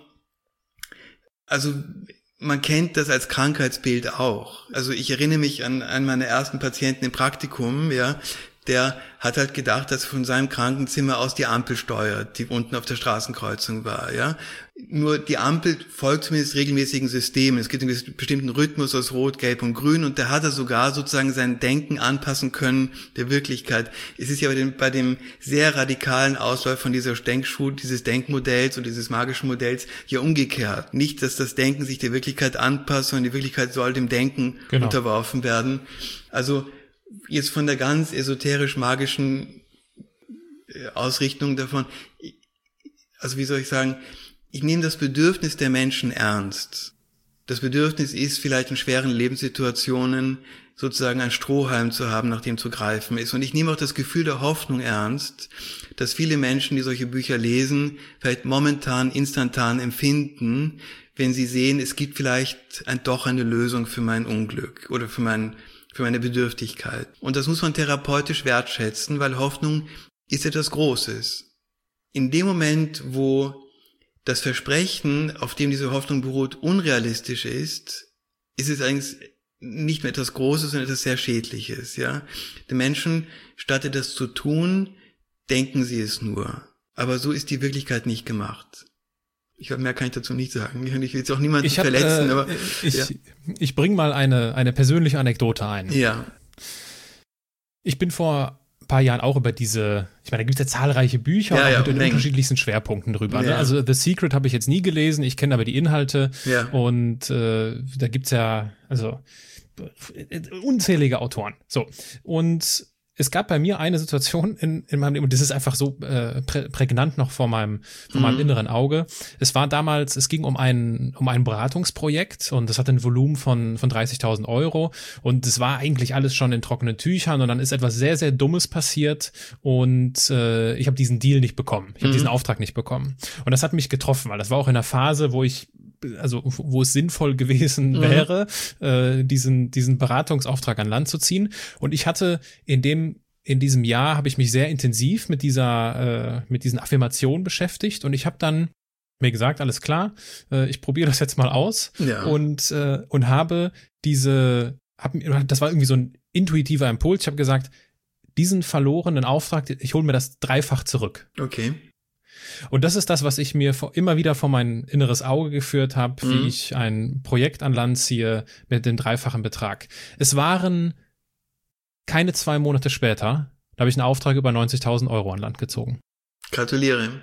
also man kennt das als Krankheitsbild auch. Also ich erinnere mich an einen meiner ersten Patienten im Praktikum, ja, der hat halt gedacht, dass er von seinem Krankenzimmer aus die Ampel steuert, die unten auf der Straßenkreuzung war, ja. Nur die Ampel folgt zumindest regelmäßigen Systemen. Es gibt einen bestimmten Rhythmus aus Rot, Gelb und Grün und da hat er sogar sozusagen sein Denken anpassen können der Wirklichkeit. Es ist ja bei dem, bei dem sehr radikalen Ausläufer von dieser Denkschule, dieses Denkmodells und dieses magischen Modells ja umgekehrt. Nicht, dass das Denken sich der Wirklichkeit anpasst, sondern die Wirklichkeit soll dem Denken genau. unterworfen werden. Also jetzt von der ganz esoterisch-magischen Ausrichtung davon, also wie soll ich sagen, ich nehme das Bedürfnis der Menschen ernst. Das Bedürfnis ist vielleicht in schweren Lebenssituationen sozusagen ein Strohhalm zu haben, nach dem zu greifen ist. Und ich nehme auch das Gefühl der Hoffnung ernst, dass viele Menschen, die solche Bücher lesen, vielleicht momentan instantan empfinden, wenn sie sehen, es gibt vielleicht ein, doch eine Lösung für mein Unglück oder für mein für meine Bedürftigkeit. Und das muss man therapeutisch wertschätzen, weil Hoffnung ist etwas Großes. In dem Moment, wo das Versprechen, auf dem diese Hoffnung beruht, unrealistisch ist, ist es eigentlich nicht mehr etwas Großes, sondern etwas sehr Schädliches, ja. Den Menschen, statt das zu tun, denken sie es nur. Aber so ist die Wirklichkeit nicht gemacht. Ich glaube, mehr kann ich dazu nicht sagen. Ich will jetzt auch niemanden ich hab, verletzen, äh, aber ich, ja. ich bringe mal eine eine persönliche Anekdote ein. Ja. Ich bin vor ein paar Jahren auch über diese, ich meine, da gibt es ja zahlreiche Bücher ja, ja, mit den Mengen. unterschiedlichsten Schwerpunkten drüber. Ja. Ne? Also The Secret habe ich jetzt nie gelesen, ich kenne aber die Inhalte ja. und äh, da gibt's ja also unzählige Autoren. So, und es gab bei mir eine Situation in, in meinem Leben, und das ist einfach so äh, prä, prägnant noch vor meinem, vor mhm. meinem inneren Auge. Es war damals, es ging um ein, um ein Beratungsprojekt und das hatte ein Volumen von, von dreißigtausend Euro und es war eigentlich alles schon in trockenen Tüchern und dann ist etwas sehr, sehr Dummes passiert und äh, ich habe diesen Deal nicht bekommen. Ich habe mhm. diesen Auftrag nicht bekommen. Und das hat mich getroffen, weil das war auch in einer Phase, wo ich also wo es sinnvoll gewesen wäre, mhm. äh, diesen diesen Beratungsauftrag an Land zu ziehen. Und ich hatte in dem in diesem Jahr habe ich mich sehr intensiv mit dieser äh, mit diesen Affirmationen beschäftigt und ich habe dann mir gesagt, alles klar, äh, ich probiere das jetzt mal aus ja. und äh, und habe diese hab, das war irgendwie so ein intuitiver Impuls. Ich habe gesagt, diesen verlorenen Auftrag, ich hole mir das dreifach zurück. Okay. Und das ist das, was ich mir vor, immer wieder vor mein inneres Auge geführt habe, wie mhm. ich ein Projekt an Land ziehe mit dem dreifachen Betrag. Es waren keine zwei Monate später, da habe ich einen Auftrag über neunzigtausend Euro an Land gezogen. Gratuliere.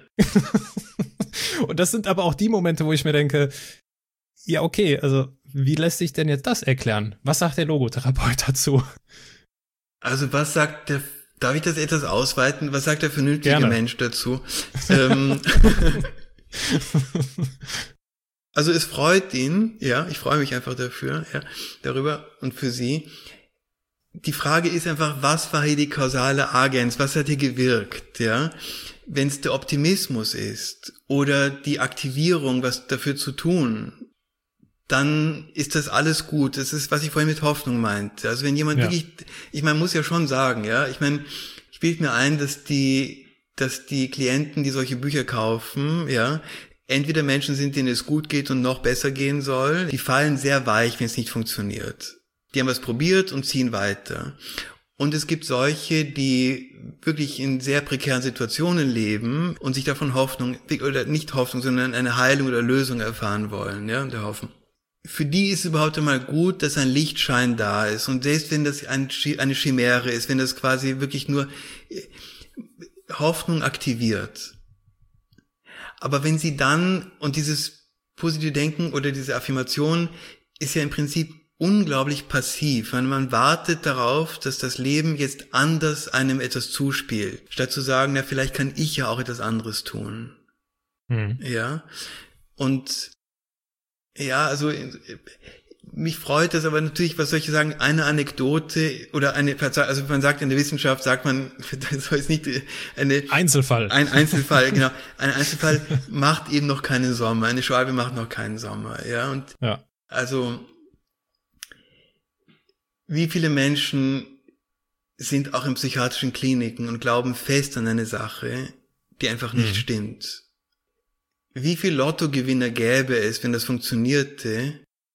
Und das sind aber auch die Momente, wo ich mir denke, ja okay, also wie lässt sich denn jetzt das erklären? Was sagt der Logotherapeut dazu? Also was sagt der Darf ich das etwas ausweiten? Was sagt der vernünftige Gerne. Mensch dazu? ähm, also es freut ihn, ja, ich freue mich einfach dafür, ja, darüber und für Sie. Die Frage ist einfach, was war hier die kausale Agens? Was hat hier gewirkt, ja? Wenn es der Optimismus ist oder die Aktivierung, was dafür zu tun, dann ist das alles gut. Das ist, was ich vorhin mit Hoffnung meinte. Also wenn jemand ja. wirklich, ich meine, muss ja schon sagen, ja, ich meine, ich bilde mir ein, dass die, dass die Klienten, die solche Bücher kaufen, ja, entweder Menschen sind, denen es gut geht und noch besser gehen soll, die fallen sehr weich, wenn es nicht funktioniert. Die haben was probiert und ziehen weiter. Und es gibt solche, die wirklich in sehr prekären Situationen leben und sich davon Hoffnung, oder nicht Hoffnung, sondern eine Heilung oder Lösung erfahren wollen, ja, und hoffen. Für die ist es überhaupt einmal gut, dass ein Lichtschein da ist. Und selbst wenn das ein, eine Chimäre ist, wenn das quasi wirklich nur Hoffnung aktiviert. Aber wenn sie dann, und dieses positive Denken oder diese Affirmation ist ja im Prinzip unglaublich passiv, weil man wartet darauf, dass das Leben jetzt anders einem etwas zuspielt, statt zu sagen, na, vielleicht kann ich ja auch etwas anderes tun. Mhm. Ja. Und, ja, also, mich freut das, aber natürlich, was soll ich sagen, eine Anekdote oder eine, also man sagt in der Wissenschaft, sagt man, das soll jetzt nicht eine... Einzelfall. Ein Einzelfall, genau. Ein Einzelfall macht eben noch keinen Sommer. Eine Schwalbe macht noch keinen Sommer, ja. Und, ja. Also, wie viele Menschen sind auch in psychiatrischen Kliniken und glauben fest an eine Sache, die einfach nicht mhm. stimmt? Wie viel Lottogewinner gäbe es, wenn das funktionierte?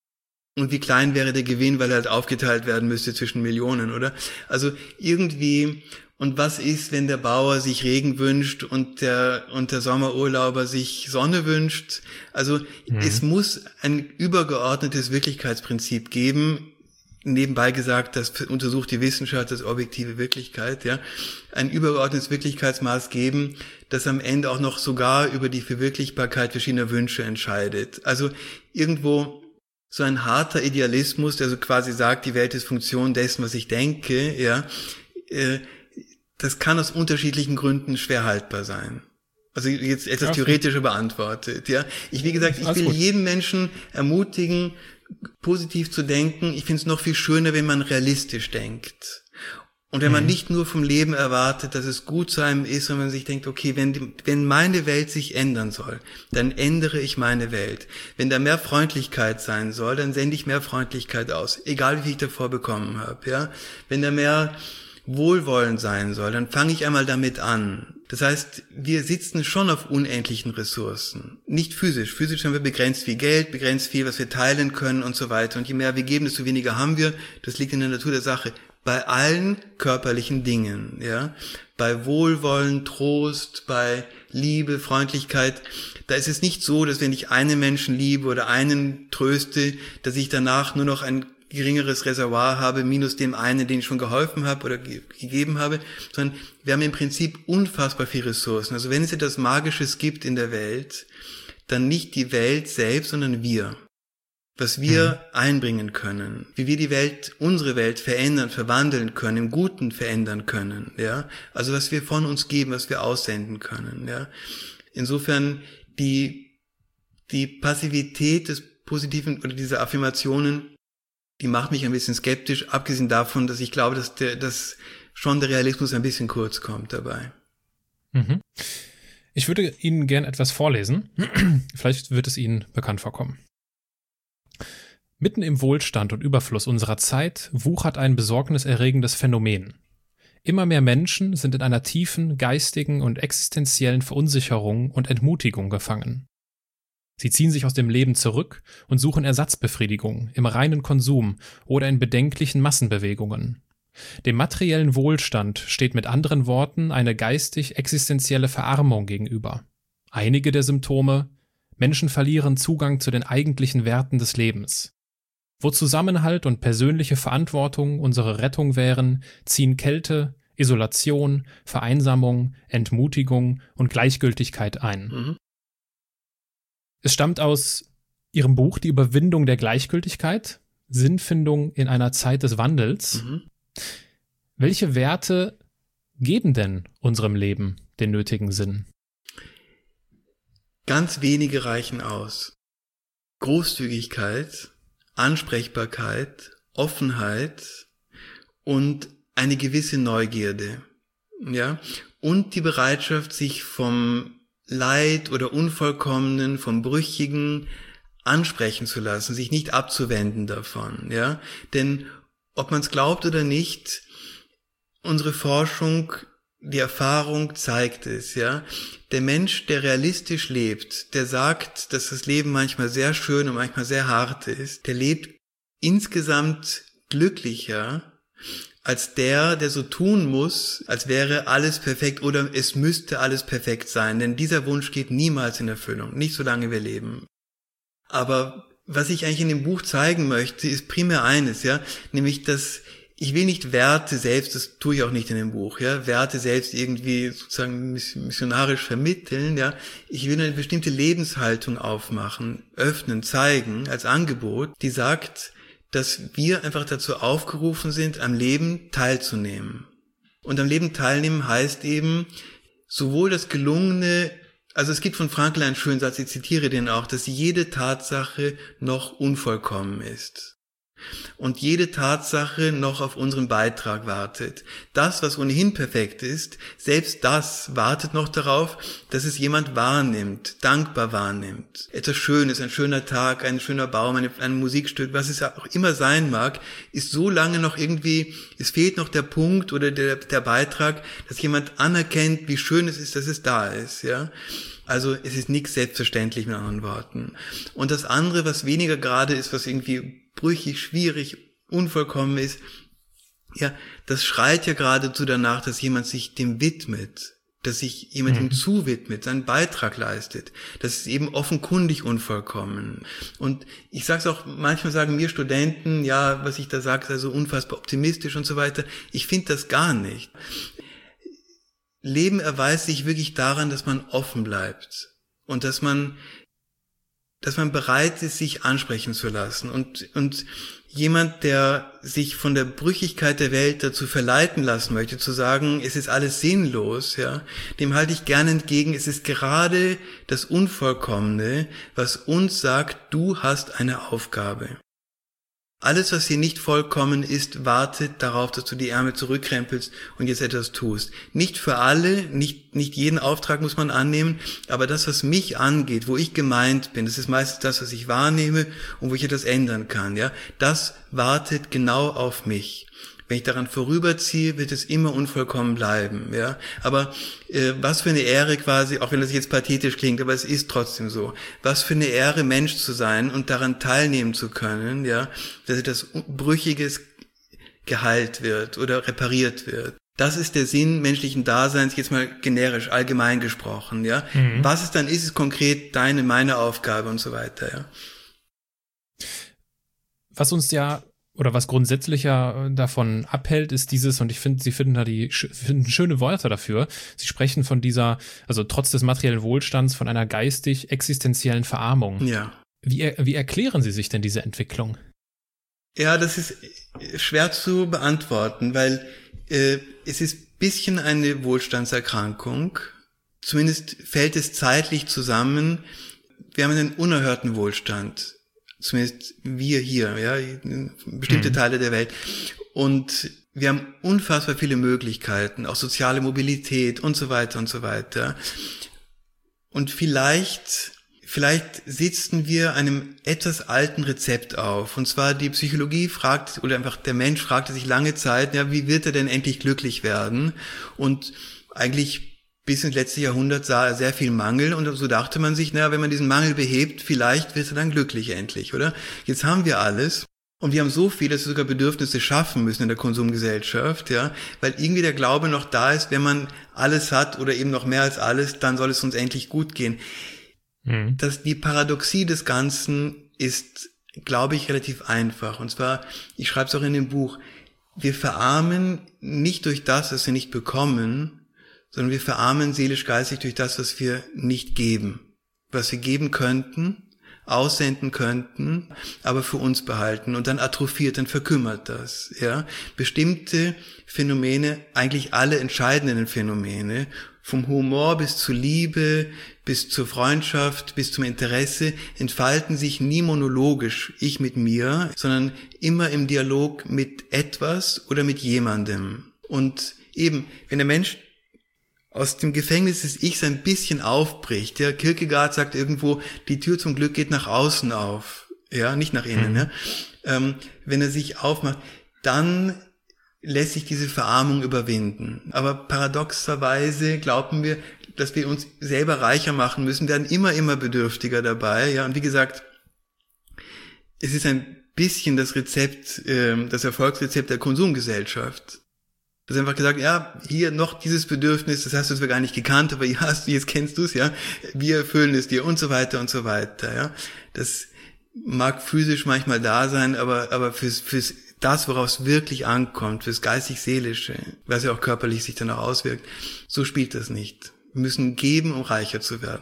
Und wie klein wäre der Gewinn, weil er halt aufgeteilt werden müsste zwischen Millionen, oder? Also irgendwie, und was ist, wenn der Bauer sich Regen wünscht und der, und der Sommerurlauber sich Sonne wünscht? Also mhm. es muss ein übergeordnetes Wirklichkeitsprinzip geben. Nebenbei gesagt, das untersucht die Wissenschaft, das objektive Wirklichkeit, ja, ein übergeordnetes Wirklichkeitsmaß geben, das am Ende auch noch sogar über die Verwirklichbarkeit verschiedener Wünsche entscheidet. Also irgendwo so ein harter Idealismus, der so quasi sagt, die Welt ist Funktion dessen, was ich denke, ja, äh, das kann aus unterschiedlichen Gründen schwer haltbar sein. Also jetzt etwas okay. theoretischer beantwortet, ja. Ich, wie gesagt, ich will gut. jeden Menschen ermutigen, positiv zu denken. Ich finde es noch viel schöner, wenn man realistisch denkt. Und wenn mhm. man nicht nur vom Leben erwartet, dass es gut zu einem ist, sondern man sich denkt, okay, wenn, die, wenn meine Welt sich ändern soll, dann ändere ich meine Welt. Wenn da mehr Freundlichkeit sein soll, dann sende ich mehr Freundlichkeit aus. Egal, wie viel ich davor bekommen habe, ja. Wenn da mehr Wohlwollen sein soll, dann fange ich einmal damit an. Das heißt, wir sitzen schon auf unendlichen Ressourcen. Nicht physisch. Physisch haben wir begrenzt viel Geld, begrenzt viel, was wir teilen können und so weiter. Und je mehr wir geben, desto weniger haben wir. Das liegt in der Natur der Sache. Bei allen körperlichen Dingen, ja. Bei Wohlwollen, Trost, bei Liebe, Freundlichkeit. Da ist es nicht so, dass wenn ich einen Menschen liebe oder einen tröste, dass ich danach nur noch ein geringeres Reservoir habe, minus dem einen, den ich schon geholfen habe oder ge- gegeben habe, sondern wir haben im Prinzip unfassbar viele Ressourcen. Also wenn es etwas Magisches gibt in der Welt, dann nicht die Welt selbst, sondern wir. Was wir mhm. einbringen können, wie wir die Welt, unsere Welt verändern, verwandeln können, im Guten verändern können, ja. Also was wir von uns geben, was wir aussenden können, ja. Insofern die, die Passivität des Positiven oder dieser Affirmationen, die macht mich ein bisschen skeptisch, abgesehen davon, dass ich glaube, dass der, dass schon der Realismus ein bisschen kurz kommt dabei. Mhm. Ich würde Ihnen gern etwas vorlesen. Vielleicht wird es Ihnen bekannt vorkommen. Mitten im Wohlstand und Überfluss unserer Zeit wuchert ein besorgniserregendes Phänomen. Immer mehr Menschen sind in einer tiefen geistigen und existenziellen Verunsicherung und Entmutigung gefangen. Sie ziehen sich aus dem Leben zurück und suchen Ersatzbefriedigung im reinen Konsum oder in bedenklichen Massenbewegungen. Dem materiellen Wohlstand steht mit anderen Worten eine geistig-existenzielle Verarmung gegenüber. Einige der Symptome: Menschen verlieren Zugang zu den eigentlichen Werten des Lebens. Wo Zusammenhalt und persönliche Verantwortung unsere Rettung wären, ziehen Kälte, Isolation, Vereinsamung, Entmutigung und Gleichgültigkeit ein. Mhm. Es stammt aus Ihrem Buch Die Überwindung der Gleichgültigkeit, Sinnfindung in einer Zeit des Wandels. Mhm. Welche Werte geben denn unserem Leben den nötigen Sinn? Ganz wenige reichen aus. Großzügigkeit, Ansprechbarkeit, Offenheit und eine gewisse Neugierde, ja, und die Bereitschaft, sich vom Leid oder Unvollkommenen, vom Brüchigen ansprechen zu lassen, sich nicht abzuwenden davon, ja, denn ob man es glaubt oder nicht, unsere Forschung, die Erfahrung zeigt es, ja. Der Mensch, der realistisch lebt, der sagt, dass das Leben manchmal sehr schön und manchmal sehr hart ist, der lebt insgesamt glücklicher, als der, der so tun muss, als wäre alles perfekt oder es müsste alles perfekt sein. Denn dieser Wunsch geht niemals in Erfüllung, nicht solange wir leben. Aber was ich eigentlich in dem Buch zeigen möchte, ist primär eines, ja, nämlich, dass ich will nicht Werte selbst, das tue ich auch nicht in dem Buch, ja, Werte selbst irgendwie sozusagen missionarisch vermitteln, ja. Ich will eine bestimmte Lebenshaltung aufmachen, öffnen, zeigen, als Angebot, die sagt, dass wir einfach dazu aufgerufen sind, am Leben teilzunehmen. Und am Leben teilnehmen heißt eben, sowohl das gelungene, also es gibt von Frankl einen schönen Satz, ich zitiere den auch, dass jede Tatsache noch unvollkommen ist. Und jede Tatsache noch auf unseren Beitrag wartet. Das, was ohnehin perfekt ist, selbst das wartet noch darauf, dass es jemand wahrnimmt, dankbar wahrnimmt. Etwas Schönes, ein schöner Tag, ein schöner Baum, ein, ein Musikstück, was es auch immer sein mag, ist so lange noch irgendwie, es fehlt noch der Punkt oder der, der Beitrag, dass jemand anerkennt, wie schön es ist, dass es da ist, ja. Also es ist nichts selbstverständlich, mit anderen Worten. Und das andere, was weniger gerade ist, was irgendwie brüchig, schwierig, unvollkommen ist, ja, das schreit ja geradezu danach, dass jemand sich dem widmet, dass sich jemand ihm zuwidmet, seinen Beitrag leistet. Das ist eben offenkundig unvollkommen. Und ich sag's auch, manchmal sagen mir Studenten, ja, was ich da sage, sei so unfassbar optimistisch und so weiter. Ich finde das gar nicht. Leben erweist sich wirklich daran, dass man offen bleibt und dass man dass man bereit ist, sich ansprechen zu lassen. Und, und jemand, der sich von der Brüchigkeit der Welt dazu verleiten lassen möchte, zu sagen, es ist alles sinnlos, ja, dem halte ich gerne entgegen, es ist gerade das Unvollkommene, was uns sagt, du hast eine Aufgabe. Alles, was hier nicht vollkommen ist, wartet darauf, dass du die Ärmel zurückkrempelst und jetzt etwas tust. Nicht für alle, nicht, nicht jeden Auftrag muss man annehmen, aber das, was mich angeht, wo ich gemeint bin, das ist meistens das, was ich wahrnehme und wo ich etwas ändern kann, ja, das wartet genau auf mich. Wenn ich daran vorüberziehe, wird es immer unvollkommen bleiben, ja. Aber äh, was für eine Ehre quasi, auch wenn das jetzt pathetisch klingt, aber es ist trotzdem so. Was für eine Ehre, Mensch zu sein und daran teilnehmen zu können, ja, dass etwas Brüchiges geheilt wird oder repariert wird. Das ist der Sinn menschlichen Daseins, jetzt mal generisch, allgemein gesprochen, ja. Mhm. Was es dann ist, ist konkret deine, meine Aufgabe und so weiter, ja. Was uns ja oder was grundsätzlicher davon abhält, ist dieses, und ich finde, Sie finden da die finden schöne Worte dafür. Sie sprechen von dieser, also trotz des materiellen Wohlstands, von einer geistig-existenziellen Verarmung. Ja. Wie, wie erklären Sie sich denn diese Entwicklung? Ja, das ist schwer zu beantworten, weil äh, es ist ein bisschen eine Wohlstandserkrankung. Zumindest fällt es zeitlich zusammen. Wir haben einen unerhörten Wohlstand. Zumindest wir hier, ja, bestimmte mhm. Teile der Welt. Und wir haben unfassbar viele Möglichkeiten, auch soziale Mobilität und so weiter und so weiter. Und vielleicht, vielleicht sitzen wir einem etwas alten Rezept auf. Und zwar die Psychologie fragt, oder einfach der Mensch fragte sich lange Zeit, ja, wie wird er denn endlich glücklich werden? Und eigentlich bis ins letzte Jahrhundert sah er sehr viel Mangel und so dachte man sich, naja, wenn man diesen Mangel behebt, vielleicht wird er dann glücklich endlich, oder? Jetzt haben wir alles und wir haben so viel, dass wir sogar Bedürfnisse schaffen müssen in der Konsumgesellschaft, ja, weil irgendwie der Glaube noch da ist, wenn man alles hat oder eben noch mehr als alles, dann soll es uns endlich gut gehen. Mhm. Das, die Paradoxie des Ganzen ist, glaube ich, relativ einfach. Und zwar, ich schreibe es auch in dem Buch, wir verarmen nicht durch das, was wir nicht bekommen, sondern wir verarmen seelisch-geistig durch das, was wir nicht geben. Was wir geben könnten, aussenden könnten, aber für uns behalten und dann atrophiert, dann verkümmert das, ja. Bestimmte Phänomene, eigentlich alle entscheidenden Phänomene, vom Humor bis zur Liebe, bis zur Freundschaft, bis zum Interesse, entfalten sich nie monologisch, ich mit mir, sondern immer im Dialog mit etwas oder mit jemandem. Und eben, wenn der Mensch aus dem Gefängnis des Ichs ein bisschen aufbricht. Der Kierkegaard sagt irgendwo, die Tür zum Glück geht nach außen auf, ja, nicht nach innen. Mhm. Ja. Ähm, wenn er sich aufmacht, dann lässt sich diese Verarmung überwinden. Aber paradoxerweise glauben wir, dass wir uns selber reicher machen müssen, werden immer, immer bedürftiger dabei. Ja, und wie gesagt, es ist ein bisschen das Rezept, äh, das Erfolgsrezept der Konsumgesellschaft. Das ist einfach gesagt, ja, hier noch dieses Bedürfnis, das hast du zwar gar nicht gekannt, aber hier hast du, jetzt kennst du es, ja, wir erfüllen es dir und so weiter und so weiter, ja. Das mag physisch manchmal da sein, aber, aber fürs, fürs, das, worauf es wirklich ankommt, fürs geistig-seelische, was ja auch körperlich sich dann auch auswirkt, so spielt das nicht. Wir müssen geben, um reicher zu werden.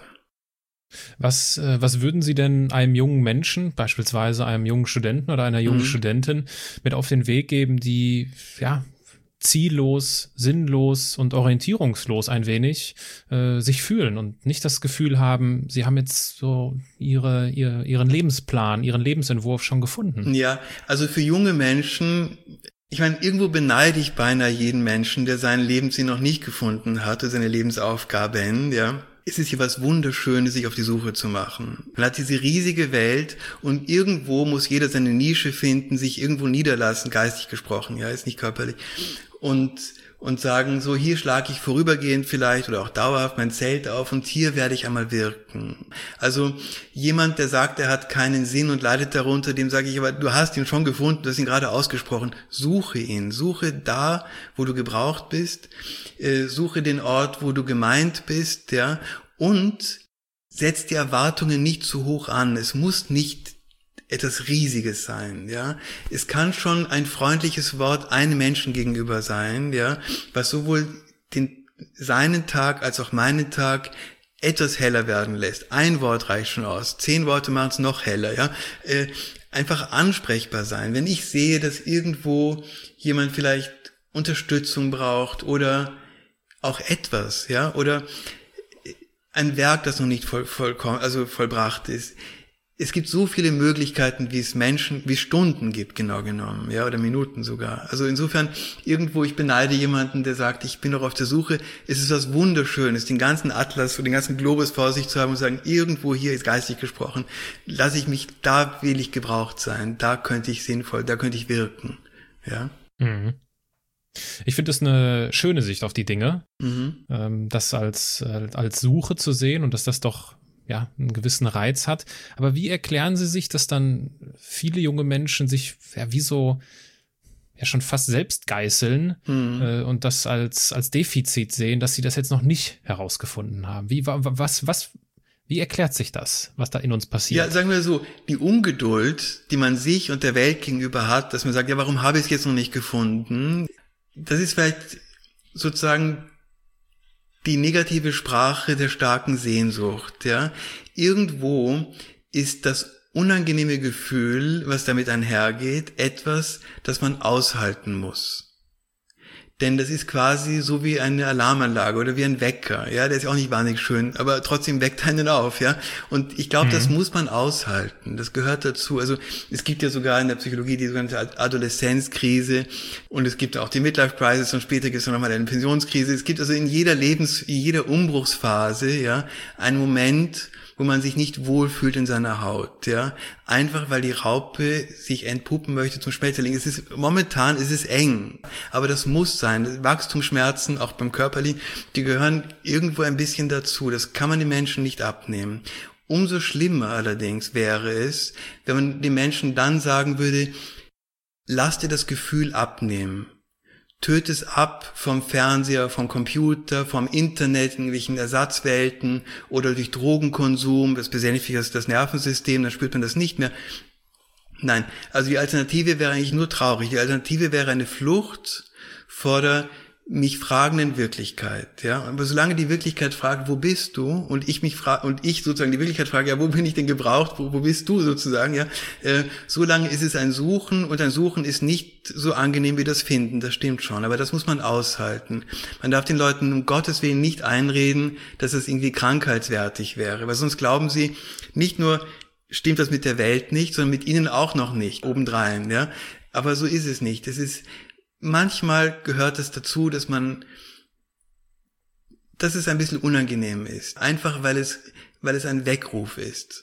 Was, äh, was würden Sie denn einem jungen Menschen, beispielsweise einem jungen Studenten oder einer jungen mhm. Studentin, mit auf den Weg geben, die, ja, ziellos, sinnlos und orientierungslos ein wenig äh, sich fühlen und nicht das Gefühl haben, sie haben jetzt so ihre, ihr, ihren Lebensplan, ihren Lebensentwurf schon gefunden? Ja, also für junge Menschen, ich meine, irgendwo beneide ich beinahe jeden Menschen, der seinen Lebenssinn noch nicht gefunden hatte, seine Lebensaufgabe, ja. Es ist hier was Wunderschönes, sich auf die Suche zu machen. Man hat diese riesige Welt und irgendwo muss jeder seine Nische finden, sich irgendwo niederlassen, geistig gesprochen, ja, ist nicht körperlich. Und, und sagen, so, hier schlage ich vorübergehend vielleicht oder auch dauerhaft mein Zelt auf und hier werde ich einmal wirken. Also jemand, der sagt, er hat keinen Sinn und leidet darunter, dem sage ich, aber du hast ihn schon gefunden, du hast ihn gerade ausgesprochen, suche ihn, suche da, wo du gebraucht bist, äh, suche den Ort, wo du gemeint bist, ja, und setz die Erwartungen nicht zu hoch an, es muss nicht etwas Riesiges sein, ja. Es kann schon ein freundliches Wort einem Menschen gegenüber sein, ja, was sowohl den, seinen Tag als auch meinen Tag etwas heller werden lässt. Ein Wort reicht schon aus. Zehn Worte machen es noch heller, ja. Äh, einfach ansprechbar sein. Wenn ich sehe, dass irgendwo jemand vielleicht Unterstützung braucht oder auch etwas, ja, oder ein Werk, das noch nicht voll, vollkommen, also vollbracht ist. Es gibt so viele Möglichkeiten, wie es Menschen, wie Stunden gibt, genau genommen, ja, oder Minuten sogar. Also insofern, irgendwo, ich beneide jemanden, der sagt, ich bin noch auf der Suche. Es ist was Wunderschönes, den ganzen Atlas und den ganzen Globus vor sich zu haben und sagen, irgendwo hier ist geistig gesprochen, lasse ich mich, da will ich gebraucht sein, da könnte ich sinnvoll, da könnte ich wirken, ja. Mhm. Ich finde es eine schöne Sicht auf die Dinge, Mhm. ähm, das als, äh, als Suche zu sehen und dass das doch ja, einen gewissen Reiz hat. Aber wie erklären Sie sich, dass dann viele junge Menschen sich ja wie so ja schon fast selbst geißeln Mhm. äh, und das als als Defizit sehen, dass sie das jetzt noch nicht herausgefunden haben? Wie was was wie erklärt sich das, was da in uns passiert? Ja, sagen wir so, die Ungeduld, die man sich und der Welt gegenüber hat, dass man sagt, ja, warum habe ich es jetzt noch nicht gefunden? Das ist vielleicht sozusagen die negative Sprache der starken Sehnsucht, ja. Irgendwo ist das unangenehme Gefühl, was damit einhergeht, etwas, das man aushalten muss. Denn das ist quasi so wie eine Alarmanlage oder wie ein Wecker, ja, der ist ja auch nicht wahnsinnig schön, aber trotzdem weckt einen auf, ja. Und ich glaube, mhm. das muss man aushalten, das gehört dazu. Also es gibt ja sogar in der Psychologie die sogenannte Adoleszenzkrise und es gibt auch die Midlife-Crisis und später gibt es noch mal eine Pensionskrise. Es gibt also in jeder Lebens-, in jeder Umbruchsphase, ja, einen Moment, wo man sich nicht wohlfühlt in seiner Haut, ja, einfach weil die Raupe sich entpuppen möchte zum Schmetterling. Es ist, momentan ist es eng, aber das muss sein. Wachstumsschmerzen, auch beim Körperlichen, die gehören irgendwo ein bisschen dazu. Das kann man den Menschen nicht abnehmen. Umso schlimmer allerdings wäre es, wenn man den Menschen dann sagen würde, lass dir das Gefühl abnehmen. Töte es ab vom Fernseher, vom Computer, vom Internet, in irgendwelchen Ersatzwelten oder durch Drogenkonsum, das besänftigt das Nervensystem, dann spürt man das nicht mehr. Nein, also die Alternative wäre eigentlich nur traurig. Die Alternative wäre eine Flucht vor der mich fragenden Wirklichkeit, ja. Aber solange die Wirklichkeit fragt, wo bist du? Und ich mich frage, und ich sozusagen die Wirklichkeit frage, ja, wo bin ich denn gebraucht? Wo, wo bist du sozusagen, ja? Äh, so lange ist es ein Suchen und ein Suchen ist nicht so angenehm wie das Finden, das stimmt schon. Aber das muss man aushalten. Man darf den Leuten um Gottes Willen nicht einreden, dass es irgendwie krankheitswertig wäre. Weil sonst glauben sie, nicht nur stimmt das mit der Welt nicht, sondern mit ihnen auch noch nicht, obendrein, ja. Aber so ist es nicht. Es ist, manchmal gehört es dazu, dass man, dass es ein bisschen unangenehm ist. Einfach weil es, weil es ein Weckruf ist.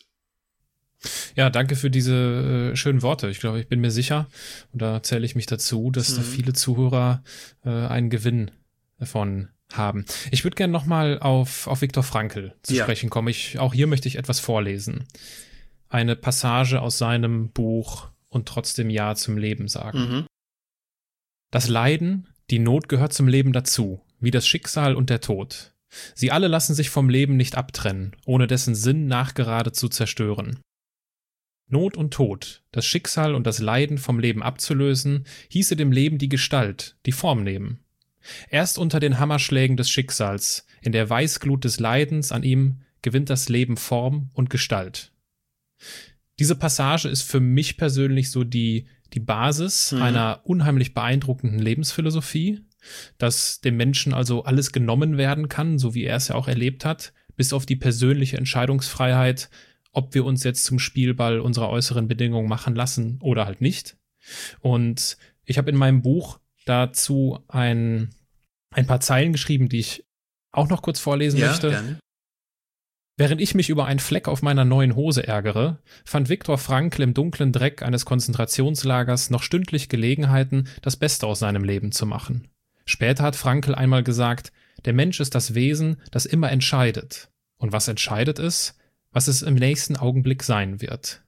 Ja, danke für diese äh, schönen Worte. Ich glaube, ich bin mir sicher, und da zähle ich mich dazu, dass mhm. da viele Zuhörer äh, einen Gewinn davon haben. Ich würde gerne nochmal auf, auf Viktor Frankl zu ja. sprechen kommen. Ich, auch hier möchte ich etwas vorlesen. Eine Passage aus seinem Buch und trotzdem Ja zum Leben sagen. Mhm. Das Leiden, die Not gehört zum Leben dazu, wie das Schicksal und der Tod. Sie alle lassen sich vom Leben nicht abtrennen, ohne dessen Sinn nachgerade zu zerstören. Not und Tod, das Schicksal und das Leiden vom Leben abzulösen, hieße dem Leben die Gestalt, die Form nehmen. Erst unter den Hammerschlägen des Schicksals, in der Weißglut des Leidens an ihm, gewinnt das Leben Form und Gestalt. Diese Passage ist für mich persönlich so die, die Basis mhm. einer unheimlich beeindruckenden Lebensphilosophie, dass dem Menschen also alles genommen werden kann, so wie er es ja auch erlebt hat, bis auf die persönliche Entscheidungsfreiheit, ob wir uns jetzt zum Spielball unserer äußeren Bedingungen machen lassen oder halt nicht. Und ich habe in meinem Buch dazu ein, ein paar Zeilen geschrieben, die ich auch noch kurz vorlesen ja, möchte. Gerne. Während ich mich über einen Fleck auf meiner neuen Hose ärgere, fand Viktor Frankl im dunklen Dreck eines Konzentrationslagers noch stündlich Gelegenheiten, das Beste aus seinem Leben zu machen. Später hat Frankl einmal gesagt, der Mensch ist das Wesen, das immer entscheidet. Und was entscheidet ist, was es im nächsten Augenblick sein wird.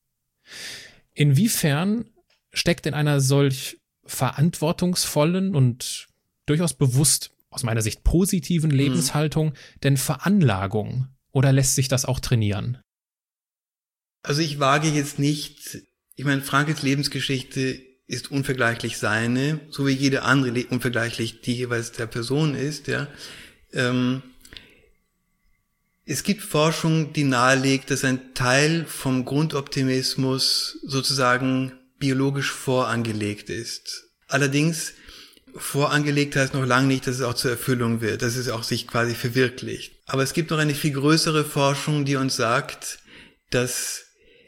Inwiefern steckt in einer solch verantwortungsvollen und durchaus bewusst, aus meiner Sicht positiven Lebenshaltung, mhm. denn Veranlagung? Oder lässt sich das auch trainieren? Also ich wage jetzt nicht, ich meine, Frankls Lebensgeschichte ist unvergleichlich seine, so wie jede andere unvergleichlich die jeweils der Person ist, ja. Ähm, es gibt Forschung, die nahelegt, dass ein Teil vom Grundoptimismus sozusagen biologisch vorangelegt ist. Allerdings vorangelegt heißt noch lange nicht, dass es auch zur Erfüllung wird, dass es auch sich quasi verwirklicht. Aber es gibt noch eine viel größere Forschung, die uns sagt, dass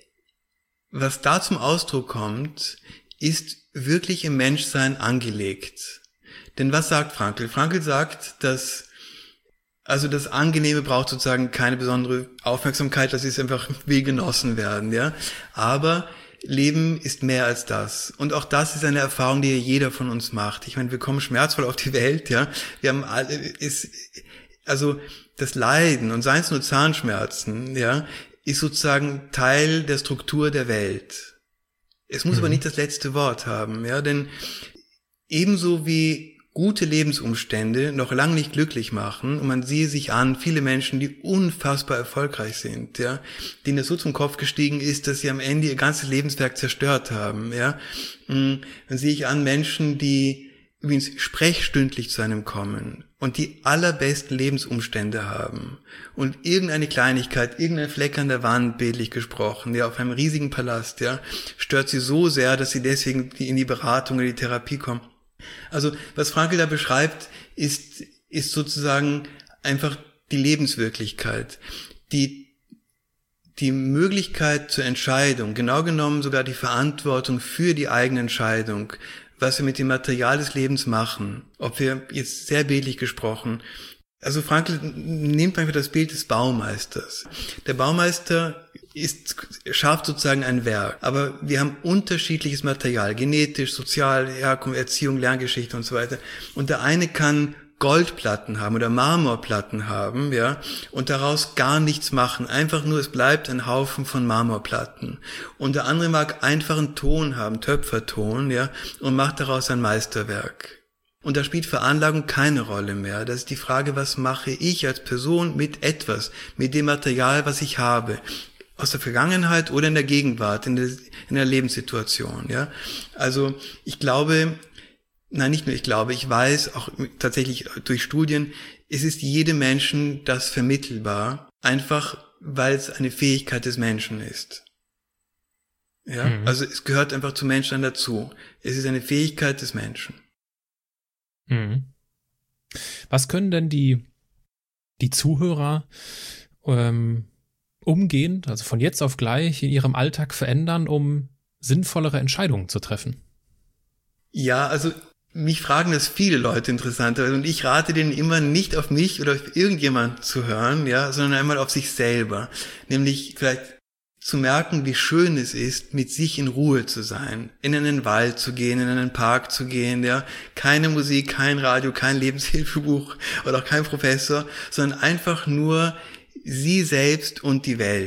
was da zum Ausdruck kommt, ist wirklich im Menschsein angelegt. Denn was sagt Frankl? Frankl sagt, dass also das Angenehme braucht sozusagen keine besondere Aufmerksamkeit, das ist einfach will genossen werden, ja. Aber Leben ist mehr als das. Und auch das ist eine Erfahrung, die jeder von uns macht. Ich meine, wir kommen schmerzvoll auf die Welt, ja. Wir haben alle, ist, also das Leiden und seien es nur Zahnschmerzen, ja, ist sozusagen Teil der Struktur der Welt. Es muss mhm. aber nicht das letzte Wort haben, ja, denn ebenso wie gute Lebensumstände noch lange nicht glücklich machen, und man siehe sich an, viele Menschen, die unfassbar erfolgreich sind, ja, denen das so zum Kopf gestiegen ist, dass sie am Ende ihr ganzes Lebenswerk zerstört haben, ja. Dann sehe ich an Menschen, die übrigens sprechstündlich zu einem kommen und die allerbesten Lebensumstände haben und irgendeine Kleinigkeit, irgendein Fleck an der Wand, bildlich gesprochen, ja, auf einem riesigen Palast, ja, stört sie so sehr, dass sie deswegen in die Beratung oder die Therapie kommen. Also, was Frankl da beschreibt, ist, ist sozusagen einfach die Lebenswirklichkeit, die, die Möglichkeit zur Entscheidung, genau genommen sogar die Verantwortung für die eigene Entscheidung, was wir mit dem Material des Lebens machen, ob wir jetzt sehr bildlich gesprochen, also Frankl nimmt einfach das Bild des Baumeisters. Der Baumeister ist, schafft sozusagen ein Werk, aber wir haben unterschiedliches Material, genetisch, sozial, Herkunft, Erziehung, Lerngeschichte und so weiter. Und der eine kann Goldplatten haben oder Marmorplatten haben, ja, und daraus gar nichts machen. Einfach nur, es bleibt ein Haufen von Marmorplatten. Und der andere mag einfachen Ton haben, Töpferton, ja, und macht daraus ein Meisterwerk. Und da spielt Veranlagung keine Rolle mehr. Das ist die Frage, was mache ich als Person mit etwas, mit dem Material, was ich habe, aus der Vergangenheit oder in der Gegenwart, in der, in der Lebenssituation, ja. Also, ich glaube, nein, nicht nur ich glaube, ich weiß auch tatsächlich durch Studien, es ist jedem Menschen das vermittelbar, einfach weil es eine Fähigkeit des Menschen ist. Ja, mhm. Also es gehört einfach zum Menschen dazu. Es ist eine Fähigkeit des Menschen. Mhm. Was können denn die, die Zuhörer ähm, umgehend, also von jetzt auf gleich in ihrem Alltag verändern, um sinnvollere Entscheidungen zu treffen? Ja, also mich fragen das viele Leute interessanterweise und ich rate denen immer nicht auf mich oder auf irgendjemand zu hören, ja, sondern einmal auf sich selber. Nämlich vielleicht zu merken, wie schön es ist, mit sich in Ruhe zu sein, in einen Wald zu gehen, in einen Park zu gehen, ja, keine Musik, kein Radio, kein Lebenshilfebuch oder auch kein Professor, sondern einfach nur sie selbst und die Welt.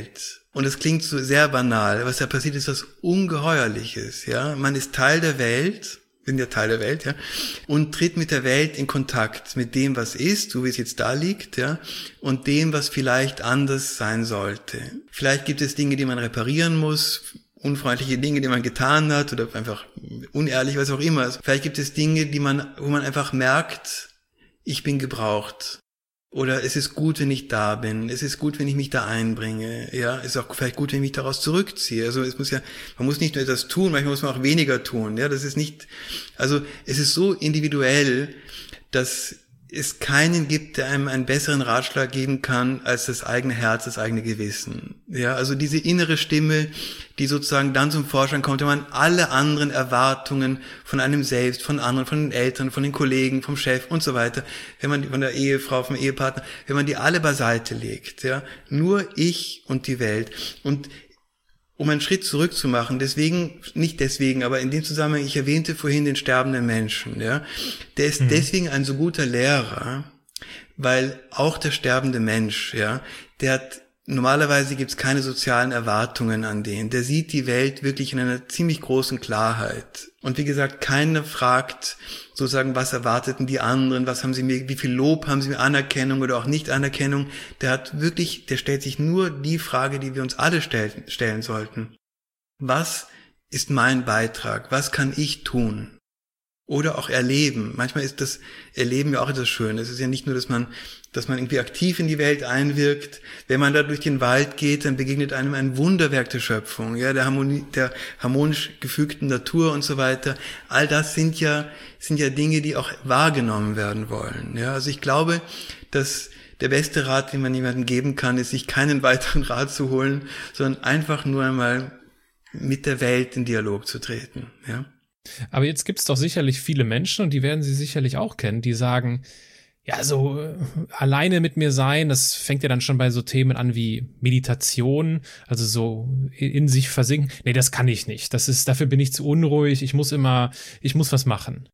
und es klingt so sehr banal, was da passiert, ist was Ungeheuerliches, ja. Man ist Teil der Welt, wir sind ja Teil der Welt, ja, und tritt mit der Welt in Kontakt, mit dem, was ist, so wie es jetzt da liegt, ja, und dem, was vielleicht anders sein sollte. Vielleicht gibt es Dinge, die man reparieren muss, unfreundliche Dinge, die man getan hat, oder einfach unehrlich, was auch immer. Vielleicht gibt es Dinge, die man, wo man einfach merkt, ich bin gebraucht. Oder es ist gut, wenn ich da bin. Es ist gut, wenn ich mich da einbringe. Ja, es ist auch vielleicht gut, wenn ich mich daraus zurückziehe. Also es muss ja, man muss nicht nur etwas tun, manchmal muss man auch weniger tun. Ja, das ist nicht, also es ist so individuell, dass es keinen gibt, der einem einen besseren Ratschlag geben kann als das eigene Herz, das eigene Gewissen. Ja, also diese innere Stimme, die sozusagen dann zum Vorschein kommt, wenn man alle anderen Erwartungen von einem selbst, von anderen, von den Eltern, von den Kollegen, vom Chef und so weiter, wenn man von der Ehefrau, vom Ehepartner, wenn man die alle beiseite legt, ja, nur ich und die Welt. Und um einen Schritt zurück zu machen, deswegen, nicht deswegen, aber in dem Zusammenhang, ich erwähnte vorhin den sterbenden Menschen, ja, der ist mhm. deswegen ein so guter Lehrer, weil auch der sterbende Mensch, ja, der hat, normalerweise gibt's keine sozialen Erwartungen an den, der sieht die Welt wirklich in einer ziemlich großen Klarheit. Und wie gesagt, keiner fragt sozusagen, was erwarteten die anderen, was haben sie mir, wie viel Lob haben sie mir, Anerkennung oder auch Nicht-Anerkennung. Der hat wirklich, der stellt sich nur die Frage, die wir uns alle stellen, stellen sollten. Was ist mein Beitrag? Was kann ich tun? Oder auch erleben. Manchmal ist das Erleben ja auch etwas Schönes. Es ist ja nicht nur, dass man, dass man irgendwie aktiv in die Welt einwirkt. Wenn man da durch den Wald geht, dann begegnet einem ein Wunderwerk der Schöpfung, ja, der Harmonie, der harmonisch gefügten Natur und so weiter. All das sind ja, sind ja Dinge, die auch wahrgenommen werden wollen, ja. Also ich glaube, dass der beste Rat, den man jemandem geben kann, ist, sich keinen weiteren Rat zu holen, sondern einfach nur einmal mit der Welt in Dialog zu treten, ja. Aber jetzt gibt's doch sicherlich viele Menschen, und die werden Sie sicherlich auch kennen, die sagen, ja, so äh, alleine mit mir sein, das fängt ja dann schon bei so Themen an wie Meditation, also so in, in sich versinken. Nee, das kann ich nicht. Das ist, dafür bin ich zu unruhig. Ich muss immer, ich muss was machen.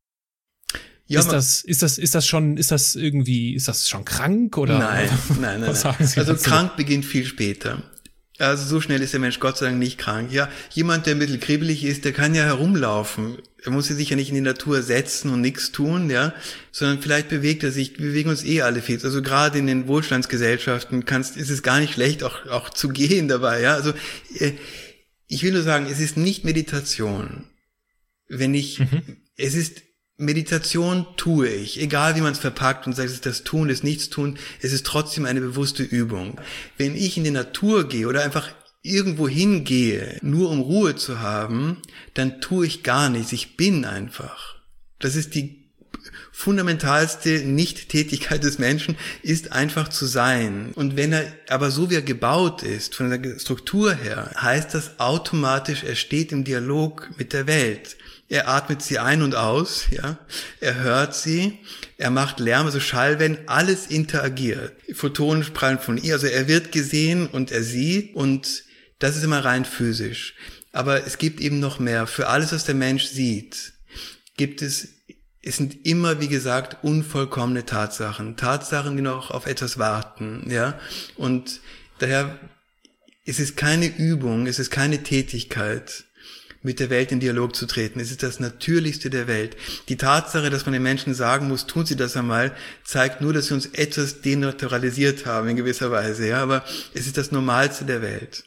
Ja, ist das, ist das, ist das schon, ist das irgendwie, ist das schon krank oder? Nein, nein, nein. nein. Also dazu? Krank beginnt viel später. Also so schnell ist der Mensch Gott sei Dank nicht krank. Ja, jemand, der ein bisschen kribbelig ist, der kann ja herumlaufen. Er muss sich ja nicht in die Natur setzen und nichts tun, ja, sondern vielleicht bewegt er sich. Wir bewegen uns eh alle viel. Also gerade in den Wohlstandsgesellschaften kannst, ist es gar nicht schlecht, auch, auch zu gehen dabei, ja. Also äh, ich will nur sagen, es ist nicht Meditation. Wenn ich, mhm. es ist Meditation tue ich, egal wie man es verpackt und sagt, es ist das Tun, das Nichtstun, es ist trotzdem eine bewusste Übung. Wenn ich in die Natur gehe oder einfach irgendwo hingehe, nur um Ruhe zu haben, dann tue ich gar nichts, ich bin einfach. Das ist die fundamentalste Nicht-Tätigkeit des Menschen, ist einfach zu sein. Und wenn er aber so wie er gebaut ist, von der Struktur her, heißt das automatisch, er steht im Dialog mit der Welt. Er atmet sie ein und aus, ja. Er hört sie, er macht Lärm, also Schallwellen, alles interagiert. Photonen prallen von ihr, also er wird gesehen und er sieht, und das ist immer rein physisch. Aber es gibt eben noch mehr. Für alles, was der Mensch sieht, gibt es, es sind immer, wie gesagt, unvollkommene Tatsachen. Tatsachen, die noch auf etwas warten, ja. Und daher ist es keine Übung, es ist keine Tätigkeit, mit der Welt in Dialog zu treten. Es ist das Natürlichste der Welt. Die Tatsache, dass man den Menschen sagen muss, tun sie das einmal, zeigt nur, dass sie uns etwas denaturalisiert haben in gewisser Weise. Ja, aber es ist das Normalste der Welt.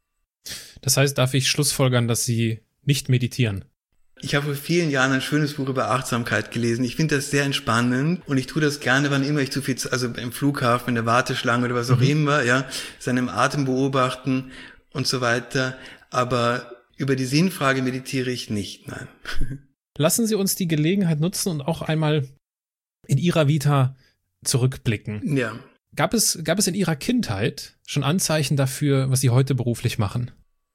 Das heißt, darf ich schlussfolgern, dass Sie nicht meditieren? Ich habe vor vielen Jahren ein schönes Buch über Achtsamkeit gelesen. Ich finde das sehr entspannend und ich tue das gerne, wann immer ich zu viel, also im Flughafen, in der Warteschlange oder was auch mhm. immer, ja, seinem Atem beobachten und so weiter. Aber über die Sinnfrage meditiere ich nicht, nein. Lassen Sie uns die Gelegenheit nutzen und auch einmal in Ihrer Vita zurückblicken. Ja. Gab es, gab es in Ihrer Kindheit schon Anzeichen dafür, was Sie heute beruflich machen?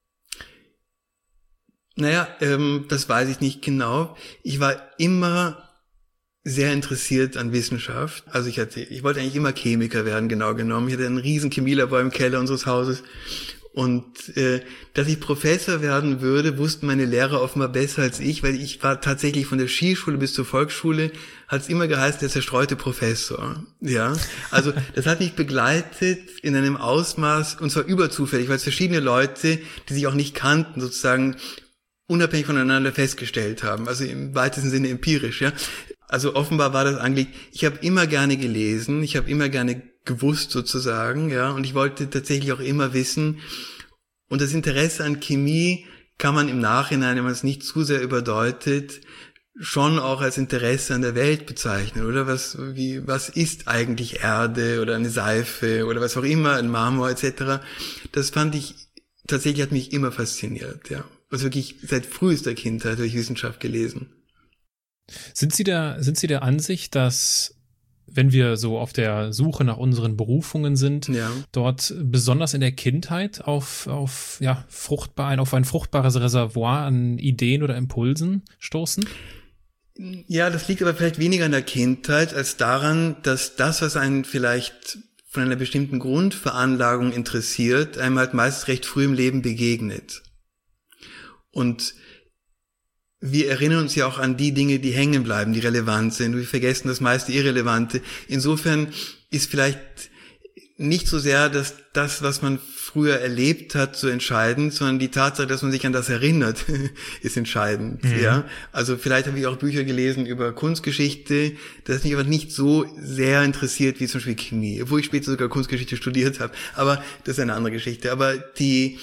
Naja, ähm, das weiß ich nicht genau. Ich war immer sehr interessiert an Wissenschaft. Also ich hatte, ich wollte eigentlich immer Chemiker werden, genau genommen. Ich hatte einen riesen Chemielabor im Keller unseres Hauses. Und äh, dass ich Professor werden würde, wussten meine Lehrer offenbar besser als ich, weil ich war tatsächlich von der Skischule bis zur Volksschule, hat es immer geheißen, der zerstreute Professor. Ja, also das hat mich begleitet in einem Ausmaß, und zwar überzufällig, weil es verschiedene Leute, die sich auch nicht kannten, sozusagen unabhängig voneinander festgestellt haben, also im weitesten Sinne empirisch. Ja, also offenbar war das angelegt. Ich habe immer gerne gelesen, ich habe immer gerne gewusst sozusagen, ja, und ich wollte tatsächlich auch immer wissen. Und das Interesse an Chemie kann man im Nachhinein, wenn man es nicht zu sehr überdeutet, schon auch als Interesse an der Welt bezeichnen, oder? Was, wie, was ist eigentlich Erde oder eine Seife oder was auch immer, ein Marmor et cetera. Das fand ich, tatsächlich hat mich immer fasziniert, ja. Also wirklich seit frühester Kindheit habe ich Wissenschaft gelesen. Sind Sie der, sind Sie der Ansicht, dass, wenn wir so auf der Suche nach unseren Berufungen sind, ja, dort besonders in der Kindheit auf, auf, ja, fruchtbar, auf ein fruchtbares Reservoir an Ideen oder Impulsen stoßen? Ja, das liegt aber vielleicht weniger an der Kindheit als daran, dass das, was einen vielleicht von einer bestimmten Grundveranlagung interessiert, einem halt meist recht früh im Leben begegnet. Und wir erinnern uns ja auch an die Dinge, die hängen bleiben, die relevant sind. Wir vergessen das meiste Irrelevante. Insofern ist vielleicht nicht so sehr dass das, was man früher erlebt hat, so entscheidend, sondern die Tatsache, dass man sich an das erinnert, ist entscheidend. Mhm. Ja, also vielleicht habe ich auch Bücher gelesen über Kunstgeschichte, das mich aber nicht so sehr interessiert wie zum Beispiel Chemie, obwohl ich später sogar Kunstgeschichte studiert habe. Aber das ist eine andere Geschichte. Aber die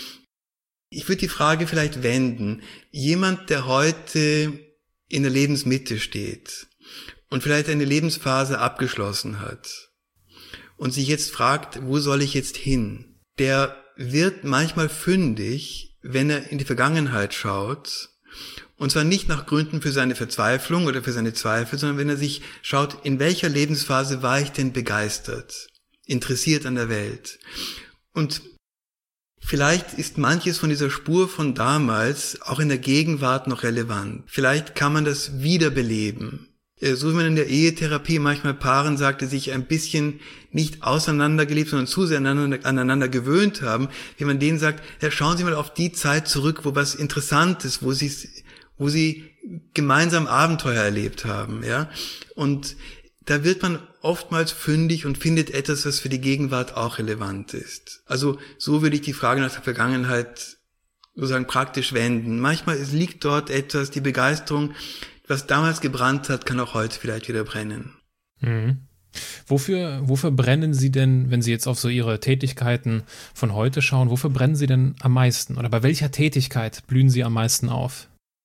Ich würde die Frage vielleicht wenden. Jemand, der heute in der Lebensmitte steht und vielleicht eine Lebensphase abgeschlossen hat und sich jetzt fragt, wo soll ich jetzt hin? Der wird manchmal fündig, wenn er in die Vergangenheit schaut, und zwar nicht nach Gründen für seine Verzweiflung oder für seine Zweifel, sondern wenn er sich schaut, in welcher Lebensphase war ich denn begeistert, interessiert an der Welt. Und vielleicht ist manches von dieser Spur von damals auch in der Gegenwart noch relevant. Vielleicht kann man das wiederbeleben. So wie man in der Ehetherapie manchmal Paaren sagt, die sich ein bisschen nicht auseinandergelebt, sondern zu sehr aneinander, aneinander gewöhnt haben, wie man denen sagt, ja, schauen Sie mal auf die Zeit zurück, wo was Interessantes, wo Sie, wo Sie gemeinsam Abenteuer erlebt haben, ja. Und da wird man oftmals fündig und findet etwas, was für die Gegenwart auch relevant ist. Also so würde ich die Frage nach der Vergangenheit sozusagen praktisch wenden. Manchmal es liegt dort etwas, die Begeisterung, was damals gebrannt hat, kann auch heute vielleicht wieder brennen. Mhm. Wofür, wofür brennen Sie denn, wenn Sie jetzt auf so Ihre Tätigkeiten von heute schauen, wofür brennen Sie denn am meisten? Oder bei welcher Tätigkeit blühen Sie am meisten auf?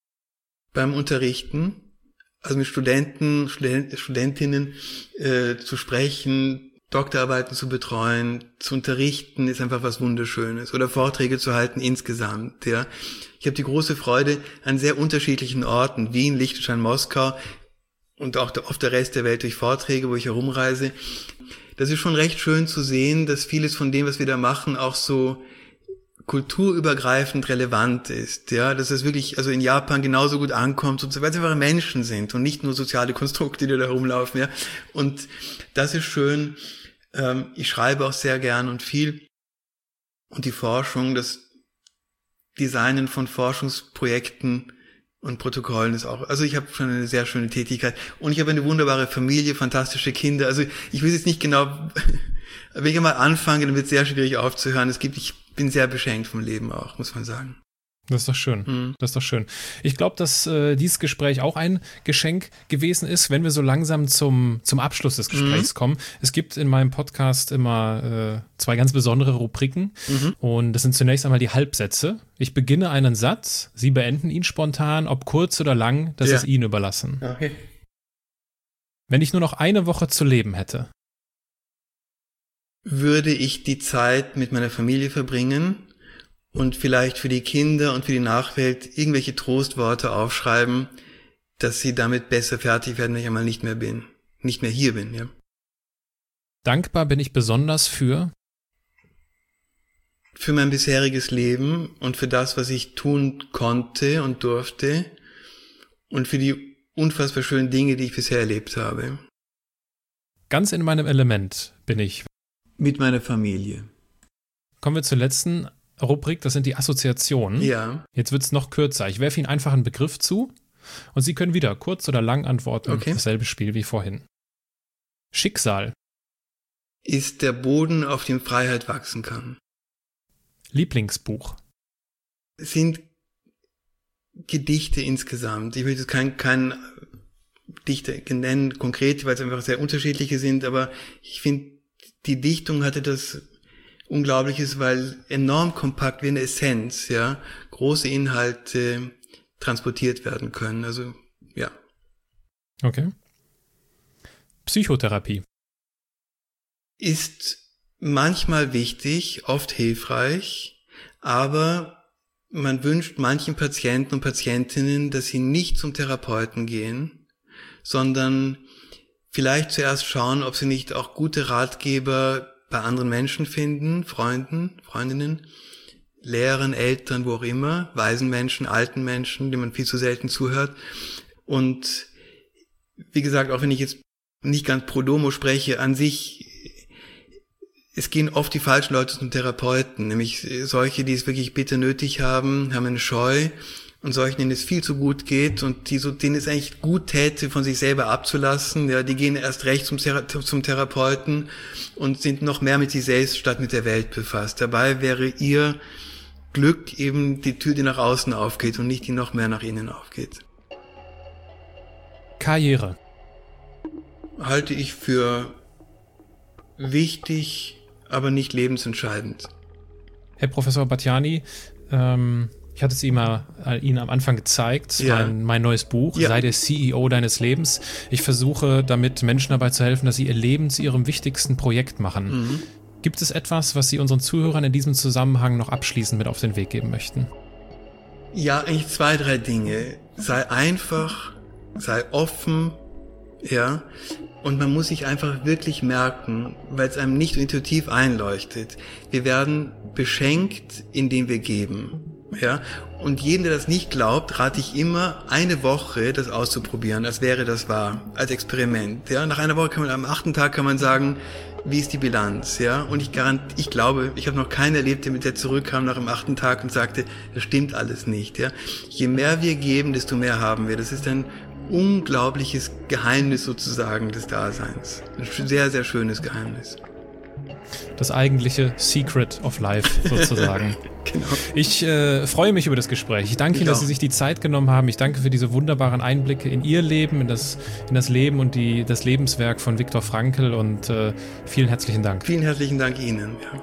Beim Unterrichten. Also mit Studenten, Student, Studentinnen äh, zu sprechen, Doktorarbeiten zu betreuen, zu unterrichten, ist einfach was Wunderschönes. Oder Vorträge zu halten insgesamt. Ja, ich habe die große Freude, an sehr unterschiedlichen Orten, Wien, Liechtenstein, Moskau und auch auf der Rest der Welt durch Vorträge, wo ich herumreise. Das ist schon recht schön zu sehen, dass vieles von dem, was wir da machen, auch so kulturübergreifend relevant ist, ja, dass es wirklich, also in Japan genauso gut ankommt, und so, weil es einfach Menschen sind und nicht nur soziale Konstrukte, die da herumlaufen, ja, und das ist schön. Ähm, ich schreibe auch sehr gern und viel, und die Forschung, das Designen von Forschungsprojekten und Protokollen ist auch, also ich habe schon eine sehr schöne Tätigkeit und ich habe eine wunderbare Familie, fantastische Kinder, also ich weiß jetzt nicht genau, wenn ich einmal anfange, dann wird es sehr schwierig aufzuhören. Es gibt, ich bin sehr beschenkt vom Leben auch, muss man sagen. Das ist doch schön. Mhm. Das ist doch schön. Ich glaube, dass äh, dieses Gespräch auch ein Geschenk gewesen ist, wenn wir so langsam zum, zum Abschluss des Gesprächs mhm. kommen. Es gibt in meinem Podcast immer äh, zwei ganz besondere Rubriken. Mhm. Und das sind zunächst einmal die Halbsätze. Ich beginne einen Satz, Sie beenden ihn spontan, ob kurz oder lang, das ja. ist Ihnen überlassen. Okay. Wenn ich nur noch eine Woche zu leben hätte, würde ich die Zeit mit meiner Familie verbringen und vielleicht für die Kinder und für die Nachwelt irgendwelche Trostworte aufschreiben, dass sie damit besser fertig werden, wenn ich einmal nicht mehr bin, nicht mehr hier bin, ja. Dankbar bin ich besonders für? Für mein bisheriges Leben und für das, was ich tun konnte und durfte und für die unfassbar schönen Dinge, die ich bisher erlebt habe. Ganz in meinem Element bin ich. Mit meiner Familie. Kommen wir zur letzten Rubrik, das sind die Assoziationen. Ja. Jetzt wird es noch kürzer. Ich werfe Ihnen einfach einen Begriff zu und Sie können wieder kurz oder lang antworten. Okay. Dasselbe Spiel wie vorhin. Schicksal. Ist der Boden, auf dem Freiheit wachsen kann. Lieblingsbuch. Sind Gedichte insgesamt. Ich möchte jetzt kein, kein Dichter nennen, konkret, weil es einfach sehr unterschiedliche sind, aber ich finde, die Dichtung hatte das Unglaubliches, weil enorm kompakt wie eine Essenz, ja, große Inhalte transportiert werden können. Also, ja. Okay. Psychotherapie. Ist manchmal wichtig, oft hilfreich, aber man wünscht manchen Patienten und Patientinnen, dass sie nicht zum Therapeuten gehen, sondern vielleicht zuerst schauen, ob sie nicht auch gute Ratgeber bei anderen Menschen finden, Freunden, Freundinnen, Lehrern, Eltern, wo auch immer, weisen Menschen, alten Menschen, denen man viel zu selten zuhört. Und wie gesagt, auch wenn ich jetzt nicht ganz pro domo spreche, an sich, es gehen oft die falschen Leute zum Therapeuten, nämlich solche, die es wirklich bitter nötig haben, haben eine Scheu, und solchen, denen es viel zu gut geht und die so, denen es eigentlich gut täte, von sich selber abzulassen, ja, die gehen erst recht zum, Thera- zum Therapeuten und sind noch mehr mit sich selbst statt mit der Welt befasst. Dabei wäre ihr Glück eben die Tür, die nach außen aufgeht und nicht die noch mehr nach innen aufgeht. Karriere. Halte ich für wichtig, aber nicht lebensentscheidend. Herr Professor Bhattiani, ähm, ich hatte es Ihnen, mal, äh, Ihnen am Anfang gezeigt, Ja. mein, mein neues Buch, Ja. Sei der C E O deines Lebens. Ich versuche damit Menschen dabei zu helfen, dass sie ihr Leben zu ihrem wichtigsten Projekt machen. Mhm. Gibt es etwas, was Sie unseren Zuhörern in diesem Zusammenhang noch abschließend mit auf den Weg geben möchten? Ja, eigentlich zwei, drei Dinge. Sei einfach, sei offen, ja, und man muss sich einfach wirklich merken, weil es einem nicht intuitiv einleuchtet. Wir werden beschenkt, indem wir geben, ja, und jedem, der das nicht glaubt, rate ich immer, eine Woche das auszuprobieren, als wäre das wahr, als Experiment, ja. Nach einer Woche kann man, am achten Tag kann man sagen, wie ist die Bilanz, ja? Und ich garant, ich glaube, ich habe noch keinen erlebt, der mit der zurückkam nach dem achten Tag und sagte, das stimmt alles nicht, ja? Je mehr wir geben, desto mehr haben wir. Das ist ein unglaubliches Geheimnis sozusagen des Daseins. Ein sehr, sehr schönes Geheimnis. Das eigentliche Secret of Life sozusagen. Genau. Ich äh, freue mich über das Gespräch. Ich danke Ich Ihnen, dass auch. Sie sich die Zeit genommen haben. Ich danke für diese wunderbaren Einblicke in Ihr Leben, in das, in das Leben und die, das Lebenswerk von Viktor Frankl und äh, vielen herzlichen Dank. Vielen herzlichen Dank Ihnen. Ja.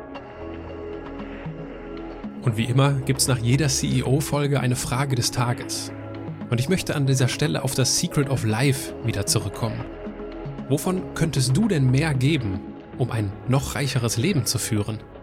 Und wie immer gibt es nach jeder C E O-Folge eine Frage des Tages. Und ich möchte an dieser Stelle auf das Secret of Life wieder zurückkommen. Wovon könntest du denn mehr geben, um ein noch reicheres Leben zu führen?